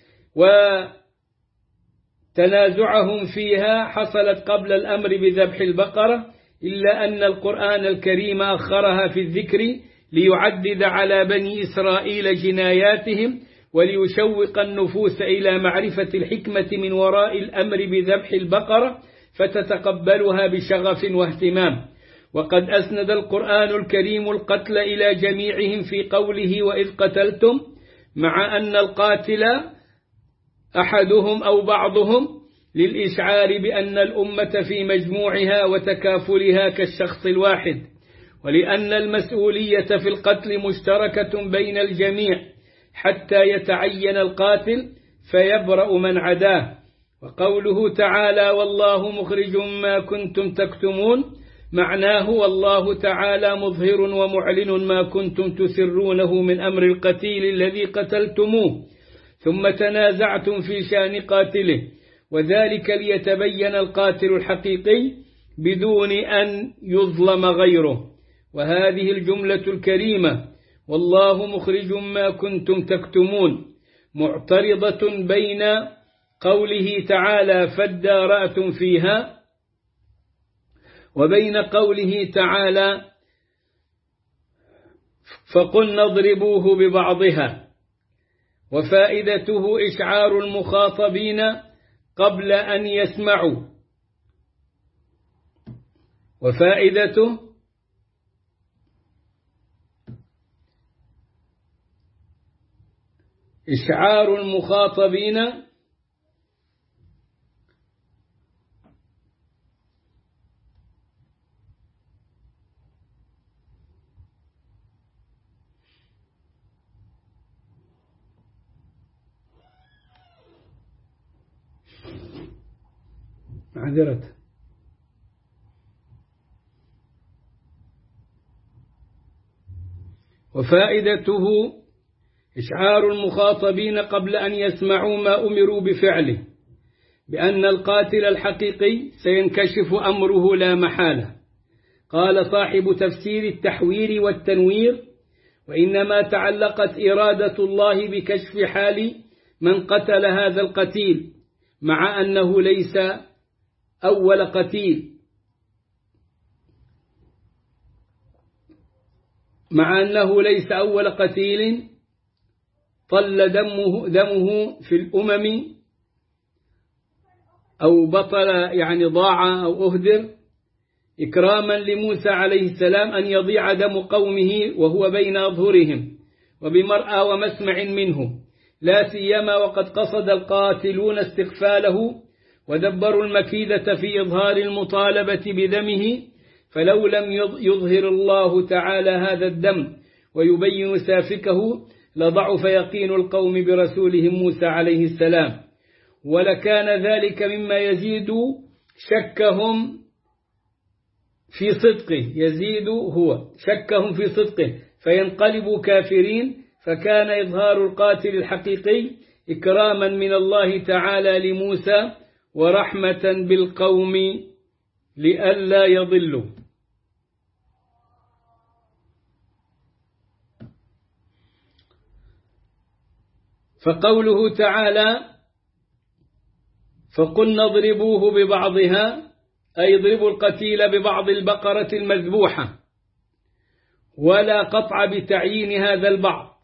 وتنازعهم فيها حصلت قبل الأمر بذبح البقرة، إلا أن القرآن الكريم أخرها في الذكر ليعدد على بني إسرائيل جناياتهم وليشوق النفوس إلى معرفة الحكمة من وراء الأمر بذبح البقرة فتتقبلها بشغف واهتمام. وقد أسند القرآن الكريم القتل إلى جميعهم في قوله وإذ قتلتم، مع أن القاتل أحدهم أو بعضهم للإشعار بأن الأمة في مجموعها وتكافلها كالشخص الواحد، ولأن المسؤولية في القتل مشتركة بين الجميع حتى يتعين القاتل فيبرأ من عداه. وقوله تعالى والله مخرج ما كنتم تكتمون معناه والله تعالى مظهر ومعلن ما كنتم تسرونه من أمر القتيل الذي قتلتموه ثم تنازعتم في شأن قاتله، وذلك ليتبين القاتل الحقيقي بدون أن يظلم غيره. وهذه الجملة الكريمة والله مخرج ما كنتم تكتمون معترضة بين قوله تعالى فادارأتم فيها وبين قوله تعالى فقلنا اضربوه ببعضها، وفائدته إشعار المخاطبين قبل أن يسمعوا، وفائدته إشعار المخاطبين معذرة. وفائدته إشعار المخاطبين قبل أن يسمعوا ما أمروا بفعله بأن القاتل الحقيقي سينكشف أمره لا محالة. قال صاحب تفسير التحوير والتنوير: وإنما تعلقت إرادة الله بكشف حال من قتل هذا القتيل، مع أنه ليس أول قتيل طل دمه في الأمم أو بطل، يعني ضاع أو أهدر، إكراما لموسى عليه السلام أن يضيع دم قومه وهو بين أظهرهم وبمرأى ومسمع منهم، لا سيما وقد قصد القاتلون استغفاله ودبروا المكيدة في إظهار المطالبة بدمه، فلو لم يظهر الله تعالى هذا الدم ويبين سافكه لضعف يقين القوم برسولهم موسى عليه السلام، ولكان ذلك مما يزيد شكهم في صدقه فينقلبوا كافرين. فكان إظهار القاتل الحقيقي إكراما من الله تعالى لموسى ورحمة بالقوم لئلا يضلوا. فقوله تعالى: فقلنا اضربوه ببعضها، أي اضربوا القتيل ببعض البقرة المذبوحة، ولا قطع بتعيين هذا البعض،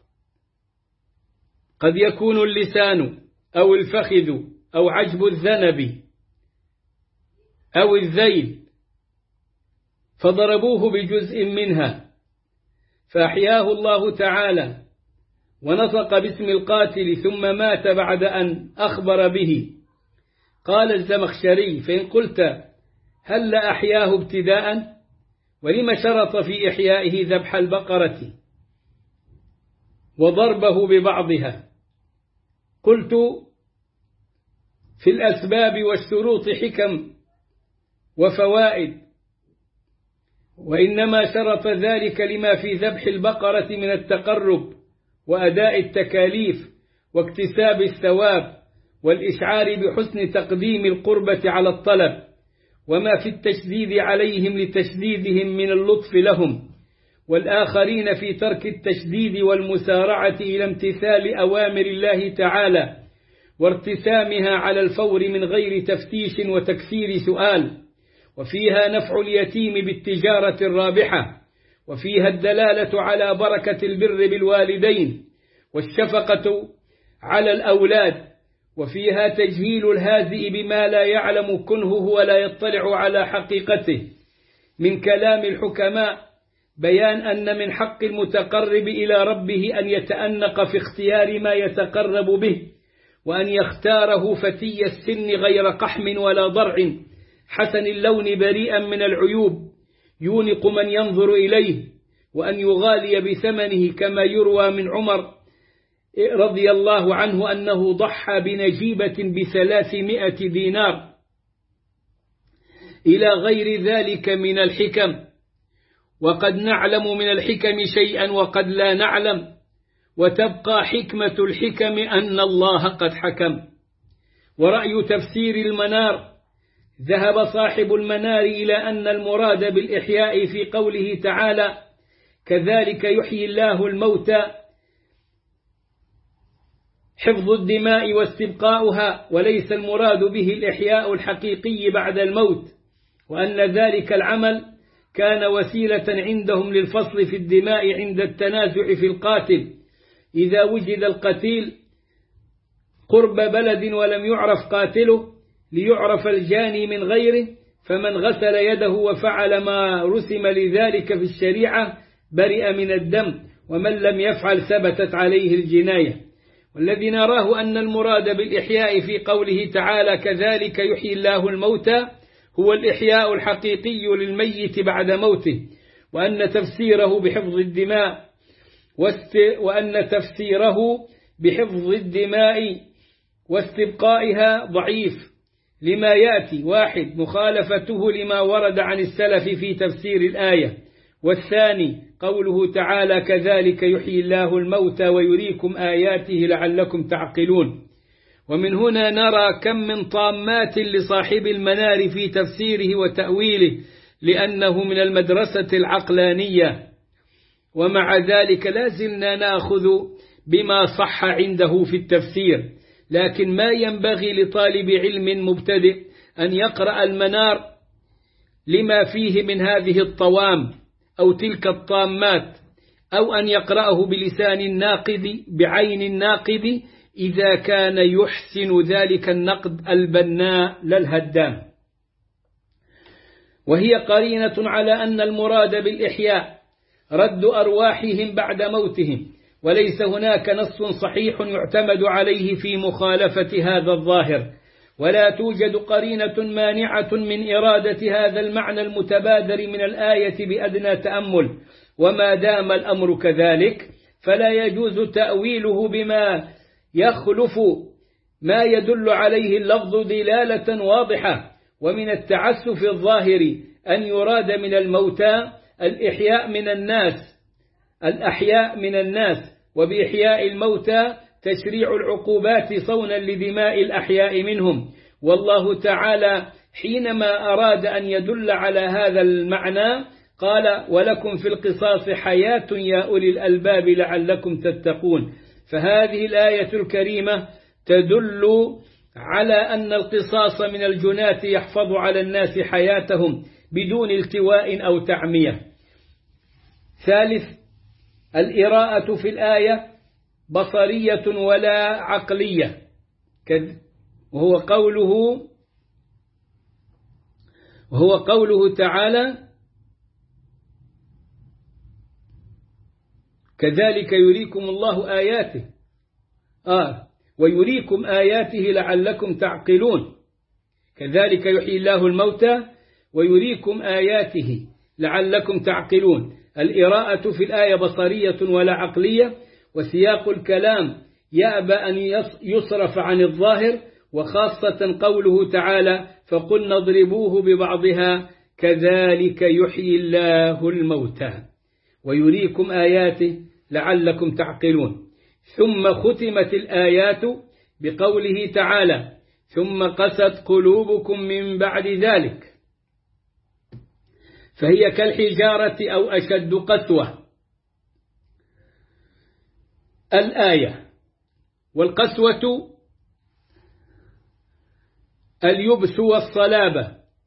قد يكون اللسان أو الفخذ أو عجب الذنب أو الذيل، فضربوه بجزء منها فأحياه الله تعالى ونطق باسم القاتل ثم مات بعد أن أخبر به. قال الزمخشري: فإن قلت هل أحياه ابتداء، ولم شرط في إحيائه ذبح البقرة وضربه ببعضها؟ قلت: في الأسباب والشروط حكم وفوائد، وإنما شرط ذلك لما في ذبح البقرة من التقرب وأداء التكاليف واكتساب الثواب والإشعار بحسن تقديم القربة على الطلب، وما في التشديد عليهم لتشديدهم من اللطف لهم، والآخرين في ترك التشديد والمسارعة إلى امتثال أوامر الله تعالى وارتسامها على الفور من غير تفتيش وتكثير سؤال. وفيها نفع اليتيم بالتجارة الرابحة، وفيها الدلالة على بركة البر بالوالدين والشفقة على الأولاد، وفيها تجهيل الهازئ بما لا يعلم كنهه ولا يطلع على حقيقته من كلام الحكماء، بيان أن من حق المتقرب إلى ربه أن يتأنق في اختيار ما يتقرب به، وأن يختاره فتي السن غير قحم ولا ضرع، حسن اللون بريئا من العيوب يونق من ينظر إليه، وأن يغالي بثمنه كما يروى من عمر رضي الله عنه أنه ضحى بنجيبة ب300 دينار، إلى غير ذلك من الحكم. وقد نعلم من الحكم شيئا وقد لا نعلم، وتبقى حكمة الحكم أن الله قد حكم. ورأي تفسير المنار: ذهب صاحب المنار إلى أن المراد بالإحياء في قوله تعالى: كذلك يحيي الله الموتى حفظ الدماء واستبقاؤها، وليس المراد به الإحياء الحقيقي بعد الموت، وأن ذلك العمل كان وسيلة عندهم للفصل في الدماء عند التنازع في القاتل، إذا وجد القتيل قرب بلد ولم يعرف قاتله ليعرف الجاني من غيره، فمن غسل يده وفعل ما رسم لذلك في الشريعة برئ من الدم، ومن لم يفعل ثبتت عليه الجناية. والذي نراه أن المراد بالإحياء في قوله تعالى كذلك يحيي الله الموتى هو الإحياء الحقيقي للميت بعد موته، وأن تفسيره بحفظ الدماء واستبقائها ضعيف، لما يأتي: 1 مخالفته لما ورد عن السلف في تفسير الآية، والثاني قوله تعالى: كذلك يحيي الله الموتى ويريكم آياته لعلكم تعقلون. ومن هنا نرى كم من طامات لصاحب المنار في تفسيره وتأويله، لأنه من المدرسة العقلانية. ومع ذلك لا زلنا نأخذ بما صح عنده في التفسير، لكن ما ينبغي لطالب علم مبتدئ أن يقرأ المنار لما فيه من هذه الطوام أو تلك الطامات، أو أن يقرأه بلسان الناقد بعين الناقد إذا كان يحسن ذلك النقد البناء لا الهدام. وهي قرينة على أن المراد بالإحياء رد أرواحهم بعد موتهم، وليس هناك نص صحيح يعتمد عليه في مخالفة هذا الظاهر، ولا توجد قرينة مانعة من إرادة هذا المعنى المتبادر من الآية بأدنى تأمل. وما دام الأمر كذلك فلا يجوز تأويله بما يخلف ما يدل عليه اللفظ دلالة واضحة. ومن التعسف الظاهر أن يراد من الموتى الأحياء من الناس، وبإحياء الموتى تشريع العقوبات صونا لدماء الأحياء منهم. والله تعالى حينما أراد أن يدل على هذا المعنى قال: ولكم في القصاص حياة يا أولي الألباب لعلكم تتقون. فهذه الآية الكريمة تدل على أن القصاص من الجناة يحفظ على الناس حياتهم بدون التواء أو تعمية. ثالث، الإراءة في الآية بصرية ولا عقلية، وهو قوله تعالى: كذلك يريكم الله آياته ويريكم آياته لعلكم تعقلون. كذلك يحيي الله الموتى ويريكم آياته لعلكم تعقلون. الإراءة في الآية بصرية ولا عقلية، وسياق الكلام يأبى أن يصرف عن الظاهر، وخاصة قوله تعالى: فقلنا اضربوه ببعضها كذلك يحيي الله الموتى ويريكم آياته لعلكم تعقلون. ثم ختمت الآيات بقوله تعالى: ثم قست قلوبكم من بعد ذلك فهي كالحجارة أو أشد قسوة. الآية: والقسوة اليبس والصلابة،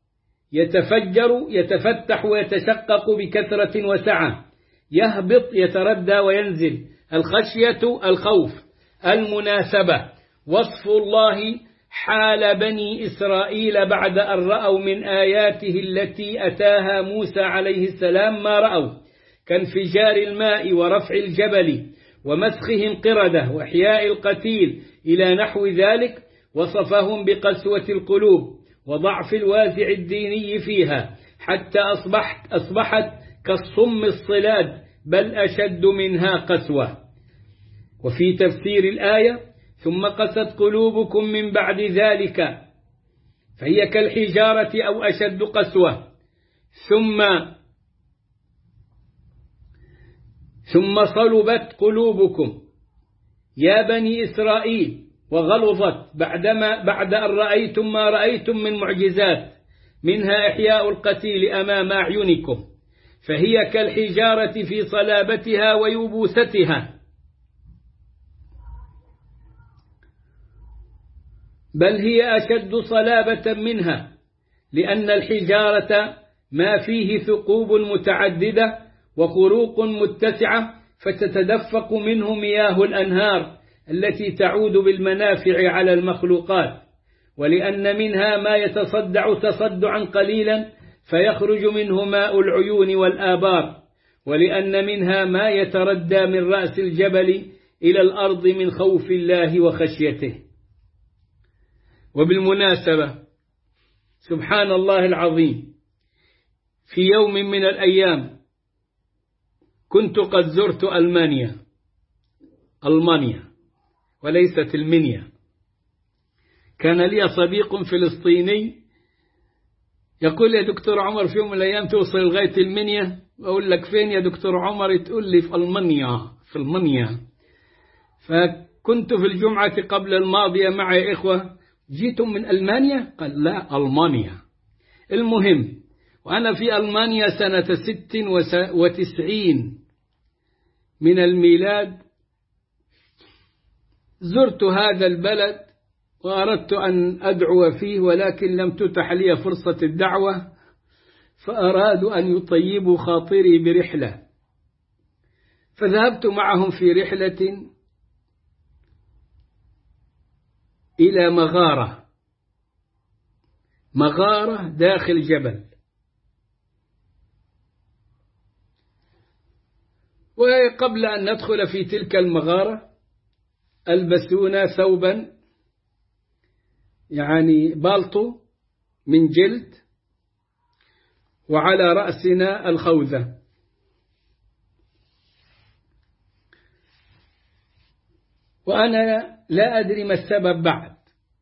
يتفتح ويتشقق بكثرة وسعة، يهبط يتردى وينزل. الخشية الخوف. المناسبة: وصف الله حال بني إسرائيل بعد أن رأوا من آياته التي أتاها موسى عليه السلام ما رأوا، كانفجار الماء ورفع الجبل ومسخهم قردة وإحياء القتيل إلى نحو ذلك، وصفهم بقسوة القلوب وضعف الوازع الديني فيها، حتى أصبحت كالصم الصلاد، بل أشد منها قسوة. وفي تفسير الآية: ثم قست قلوبكم من بعد ذلك فهي كالحجارة أو أشد قسوة. ثم صلبت قلوبكم يا بني إسرائيل وغلظت بعد أن رأيتم ما رأيتم من معجزات، منها إحياء القتيل أمام أعينكم، فهي كالحجارة في صلابتها ويبوستها، بل هي أشد صلابة منها، لأن الحجارة ما فيه ثقوب متعددة وخروق متسعة، فتتدفق منه مياه الأنهار التي تعود بالمنافع على المخلوقات، ولأن منها ما يتصدع تصدعا قليلا فيخرج منه ماء العيون والآبار، ولأن منها ما يتردى من رأس الجبل إلى الأرض من خوف الله وخشيته. وبالمناسبة سبحان الله العظيم، في يوم من الأيام كنت قد زرت ألمانيا وليست المنيا. كان لي صديق فلسطيني يقول يا دكتور عمر في يوم من الأيام توصل لغاية المنيا. أقول لك فين يا دكتور عمر؟ تقول لي في ألمانيا. فكنت في الجمعة قبل الماضية مع إخوة، جيتم من ألمانيا؟ قال لا، ألمانيا. المهم، وأنا في ألمانيا سنة 96 من الميلاد. زرت هذا البلد وأردت أن أدعو فيه، ولكن لم تتح لي فرصة الدعوة، فأرادوا أن يطيبوا خاطري برحلة، فذهبت معهم في رحلة إلى مغارة داخل جبل. وقبل أن ندخل في تلك المغارة ألبسونا ثوبا، يعني بالطو من جلد، وعلى رأسنا الخوذة. وأنا لا أدري ما السبب بعد.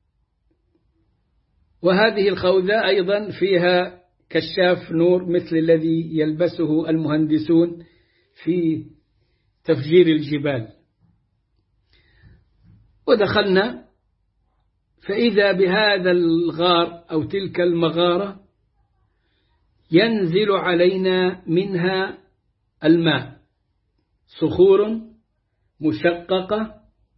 وهذه الخوذة أيضا فيها كشاف نور مثل الذي يلبسه المهندسون في تفجير الجبال. ودخلنا، فإذا بهذا الغار أو تلك المغارة ينزل علينا منها الماء، صخور مشققة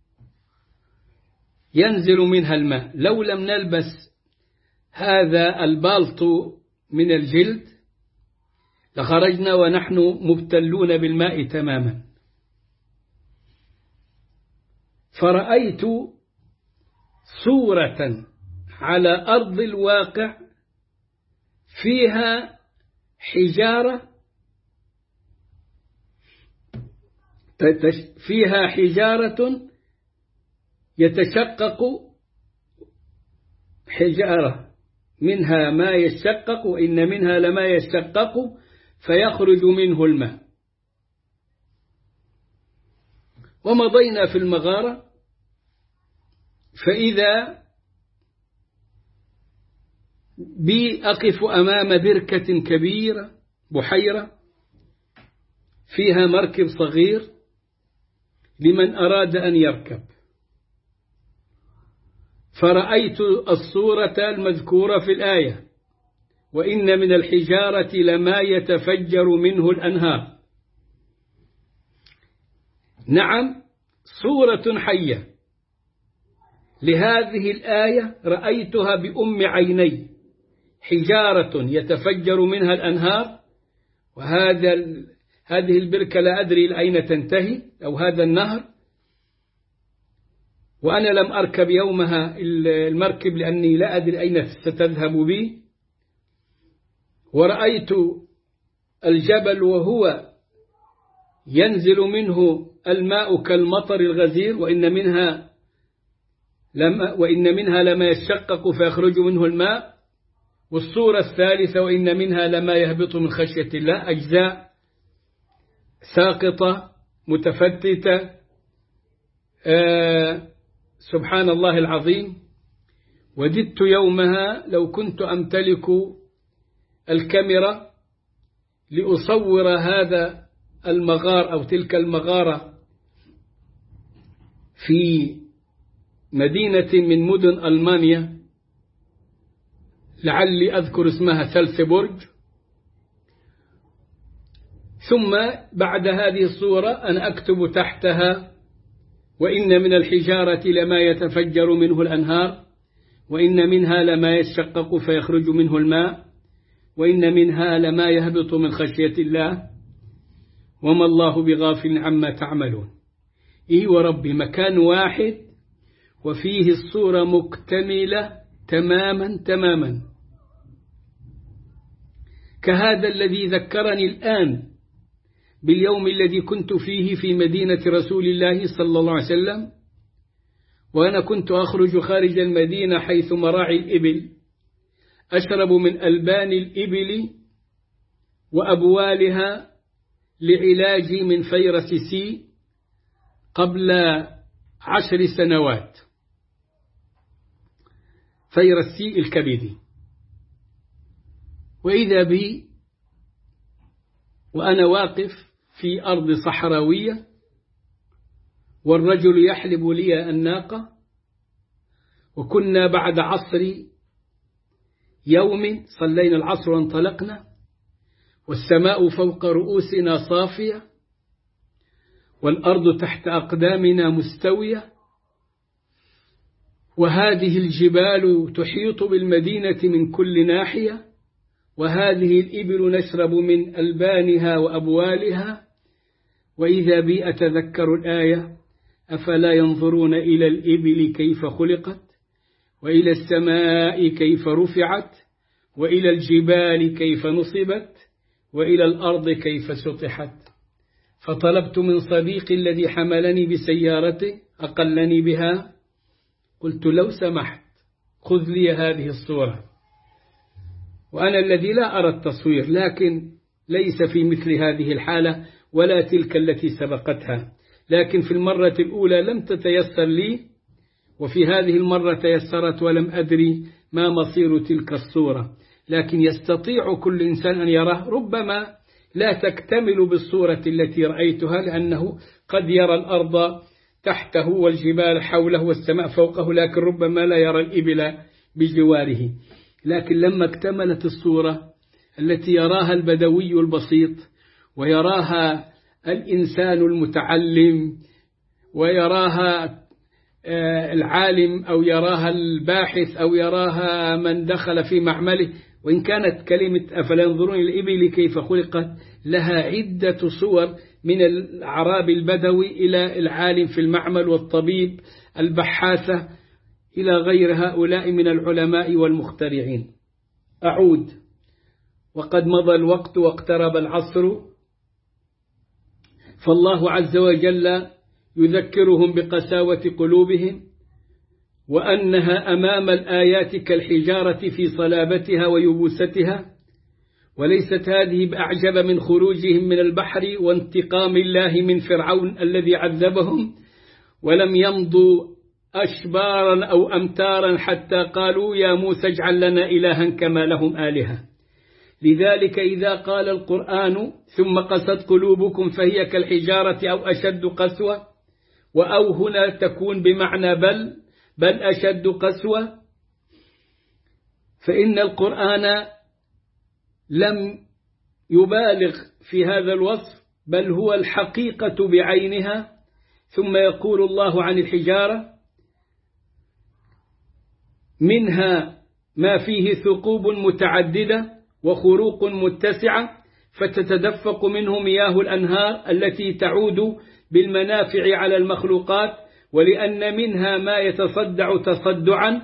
ينزل منها الماء. لو لم نلبس هذا البالطو من الجلد لخرجنا ونحن مبتلون بالماء تماما. فرأيت صورة على أرض الواقع فيها حجارة يتشقق، حجارة منها ما يشقق، وإن منها لما يشقق فيخرج منه الماء. ومضينا في المغارة، فإذا بي أقف أمام بركة كبيرة، بحيرة فيها مركب صغير لمن أراد أن يركب. فرأيت الصورة المذكورة في الآية: وإن من الحجارة لما يتفجر منه الأنهار. نعم، صورة حية لهذه الآية رأيتها بأم عيني، حجارة يتفجر منها الأنهار. هذه البركة لا أدري لأين تنتهي، أو هذا النهر. وأنا لم أركب يومها المركب لأني لا أدري أين ستذهب بي. ورأيت الجبل وهو ينزل منه الماء كالمطر الغزير، وإن منها لما يشقق فيخرج منه الماء. والصورة الثالثة: وإن منها لما يهبط من خشية الله، أجزاء ساقطة متفتتة. سبحان الله العظيم. وددت يومها لو كنت أمتلك الكاميرا لأصور هذا المغار أو تلك المغارة في مدينة من مدن ألمانيا، لعلي أذكر اسمها سالسبورغ. ثم بعد هذه الصورة أنا أكتب تحتها: وإن من الحجارة لما يتفجر منه الأنهار، وإن منها لما يشقق فيخرج منه الماء، وإن منها لما يهبط من خشية الله، وما الله بغافل عما تعملون. إيه وربي، مكان واحد وفيه الصورة مكتملة تماما، كهذا الذي ذكرني الآن باليوم الذي كنت فيه في مدينة رسول الله صلى الله عليه وسلم. وأنا كنت أخرج خارج المدينة حيث مراعي الإبل، أشرب من ألبان الإبل وأبوالها لعلاجي من فيروس سي قبل 10 سنوات. فيرسي الكبدي. وإذا بي وأنا واقف في أرض صحراوية والرجل يحلب لي الناقة، وكنا بعد عصر يوم صلينا العصر وانطلقنا، والسماء فوق رؤوسنا صافية والأرض تحت أقدامنا مستوية، وهذه الجبال تحيط بالمدينة من كل ناحية، وهذه الإبل نشرب من ألبانها وأبوالها. وإذا بي أتذكر الآية: أفلا ينظرون إلى الإبل كيف خلقت، وإلى السماء كيف رفعت، وإلى الجبال كيف نصبت، وإلى الأرض كيف سطحت. فطلبت من صديقي الذي حملني بسيارته أقلني بها، قلت: لو سمحت خذ لي هذه الصورة. وأنا الذي لا أرى التصوير، لكن ليس في مثل هذه الحالة ولا تلك التي سبقتها، لكن في المرة الأولى لم تتيسر لي، وفي هذه المرة تيسرت ولم أدري ما مصير تلك الصورة. لكن يستطيع كل إنسان أن يراه، ربما لا تكتمل بالصورة التي رأيتها، لأنه قد يرى الأرض تحته والجبال حوله والسماء فوقه، لكن ربما لا يرى الإبل بجواره. لكن لما اكتملت الصورة التي يراها البدوي البسيط، ويراها الإنسان المتعلم، ويراها العالم، أو يراها الباحث، أو يراها من دخل في معمله، وإن كانت كلمة أفلا ينظرون إلى الإبل كيف خلقت لها عدة صور، من الأعرابي البدوي إلى العالم في المعمل والطبيب البحاثة إلى غير هؤلاء من العلماء والمخترعين. أعود: وقد مضى الوقت واقترب العصر، فالله عز وجل يذكرهم بقساوة قلوبهم، وأنها أمام الآيات كالحجارة في صلابتها ويبوستها، وليست هذه بأعجب من خروجهم من البحر وانتقام الله من فرعون الذي عذبهم، ولم يمضوا أشبارا أو أمتارا حتى قالوا: يا موسى اجعل لنا إلها كما لهم آلهة. لذلك إذا قال القرآن: ثم قست قلوبكم فهي كالحجارة أو أشد قسوة، وأو هنا تكون بمعنى بل أشد قسوة، فإن القرآن لم يبالغ في هذا الوصف، بل هو الحقيقة بعينها. ثم يقول الله عن الحجارة: منها ما فيه ثقوب متعددة وخروق متسعة، فتتدفق منه مياه الأنهار التي تعود بالمنافع على المخلوقات، ولأن منها ما يتصدع تصدعا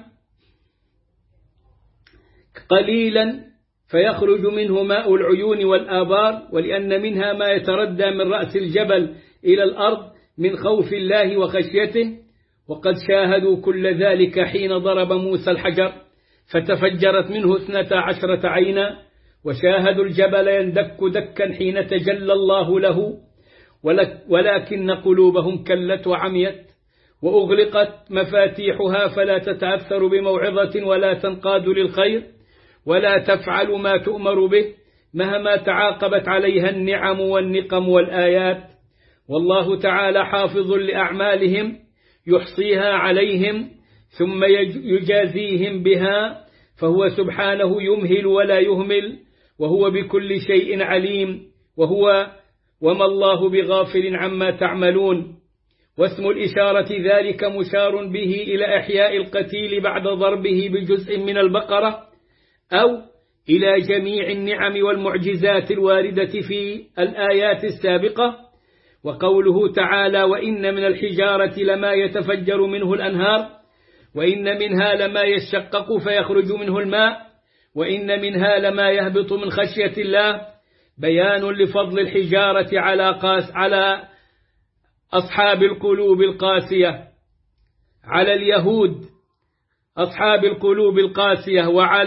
قليلا فيخرج منه ماء العيون والآبار، ولأن منها ما يتردى من رأس الجبل إلى الأرض من خوف الله وخشيته. وقد شاهدوا كل ذلك حين ضرب موسى الحجر فتفجرت منه 12 عينا، وشاهدوا الجبل يندك دكا حين تجلى الله له، ولكن قلوبهم كلت وعميت وأغلقت مفاتيحها، فلا تتأثر بموعظة ولا تنقاد للخير ولا تفعل ما تؤمر به، مهما تعاقبت عليها النعم والنقم والآيات. والله تعالى حافظ لأعمالهم يحصيها عليهم ثم يجازيهم بها، فهو سبحانه يمهل ولا يهمل، وهو بكل شيء عليم، وما الله بغافل عما تعملون. واسم الإشارة ذلك مشار به إلى إحياء القتيل بعد ضربه بجزء من البقرة، أو إلى جميع النعم والمعجزات الواردة في الآيات السابقة. وقوله تعالى: وإن من الحجارة لما يتفجر منه الأنهار، وإن منها لما يشقق فيخرج منه الماء، وإن منها لما يهبط من خشية الله، بيان لفضل الحجارة على أصحاب القلوب القاسية، على اليهود أصحاب القلوب القاسية،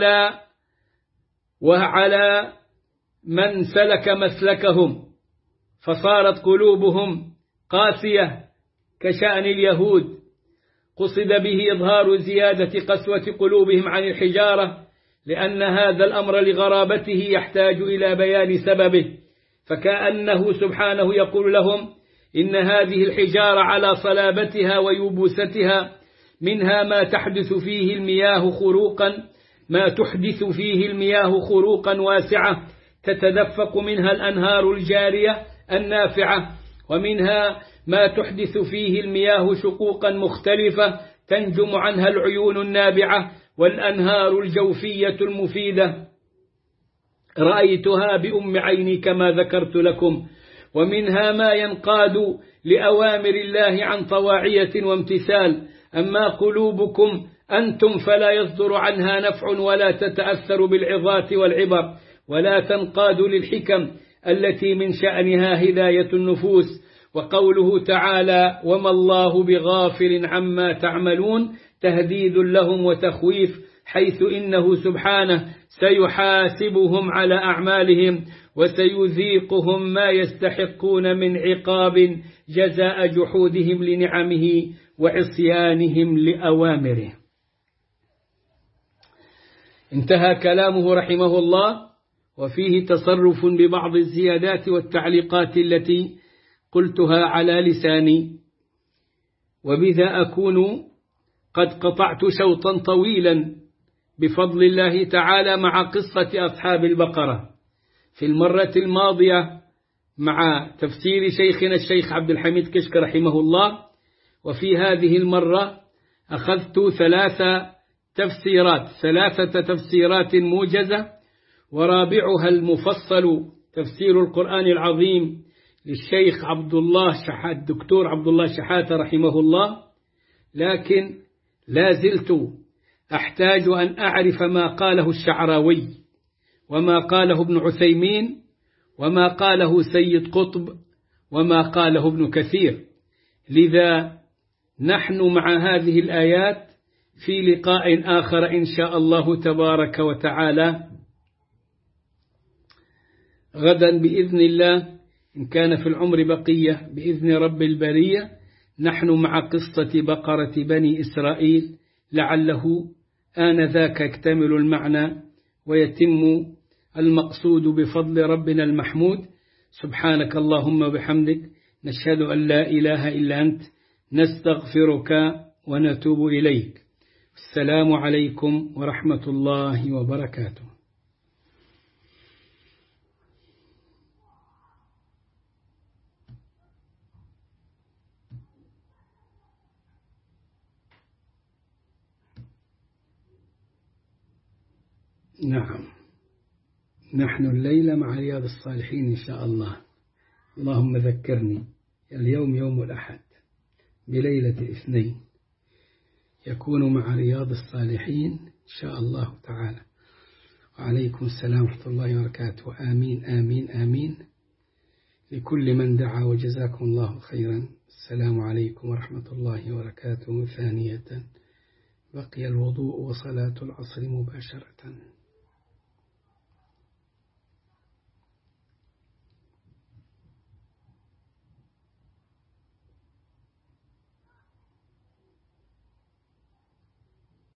وعلى من سلك مسلكهم فصارت قلوبهم قاسية كشأن اليهود. قصد به إظهار زيادة قسوة قلوبهم عن الحجارة، لأن هذا الأمر لغرابته يحتاج إلى بيان سببه، فكأنه سبحانه يقول لهم إن هذه الحجارة على صلابتها ويبوستها منها ما تحدث فيه المياه خروقا واسعة تتدفق منها الأنهار الجارية النافعة، ومنها ما تحدث فيه المياه شقوقا مختلفة تنجم عنها العيون النابعة والأنهار الجوفية المفيدة، رأيتها بأم عيني كما ذكرت لكم. ومنها ما ينقاد لأوامر الله عن طواعية وامتثال، أما قلوبكم أنتم فلا يصدر عنها نفع ولا تتأثر بالعظات والعبر، ولا تنقاد للحكم التي من شأنها هداية النفوس. وقوله تعالى وما الله بغافل عما تعملون تهديد لهم وتخويف، حيث إنه سبحانه سيحاسبهم على أعمالهم وسيذيقهم ما يستحقون من عقاب جزاء جحودهم لنعمه وعصيانهم لأوامره. انتهى كلامه رحمه الله، وفيه تصرف ببعض الزيادات والتعليقات التي قلتها على لساني، وبذا أكون قد قطعت شوطا طويلا بفضل الله تعالى مع قصة أصحاب البقرة. في المرة الماضية مع تفسير شيخنا الشيخ عبد الحميد كشك رحمه الله، وفي هذه المرة أخذت ثلاثة تفسيرات موجزة، ورابعها المفصل تفسير القرآن العظيم للشيخ الدكتور عبد الله شحاتة رحمه الله. لكن لا زلت أحتاج أن أعرف ما قاله الشعراوي وما قاله ابن عثيمين وما قاله سيد قطب وما قاله ابن كثير. لذا نحن مع هذه الآيات في لقاء آخر إن شاء الله تبارك وتعالى غدا بإذن الله، إن كان في العمر بقية بإذن رب البرية. نحن مع قصة بقرة بني إسرائيل، لعله آنذاك يكتمل المعنى ويتم المقصود بفضل ربنا المحمود. سبحانك اللهم وبحمدك، نشهد أن لا إله إلا أنت، نستغفرك ونتوب إليك. السلام عليكم ورحمة الله وبركاته. نعم، نحن الليلة مع رياض الصالحين إن شاء الله. اللهم ذكرني، اليوم يوم الأحد بليلة الاثنين يكون مع رياض الصالحين إن شاء الله تعالى. وعليكم السلام ورحمة الله وبركاته. آمين آمين آمين لكل من دعا، وجزاكم الله خيرا. السلام عليكم ورحمة الله وبركاته. ثانية، بقي الوضوء وصلاة العصر مباشرة.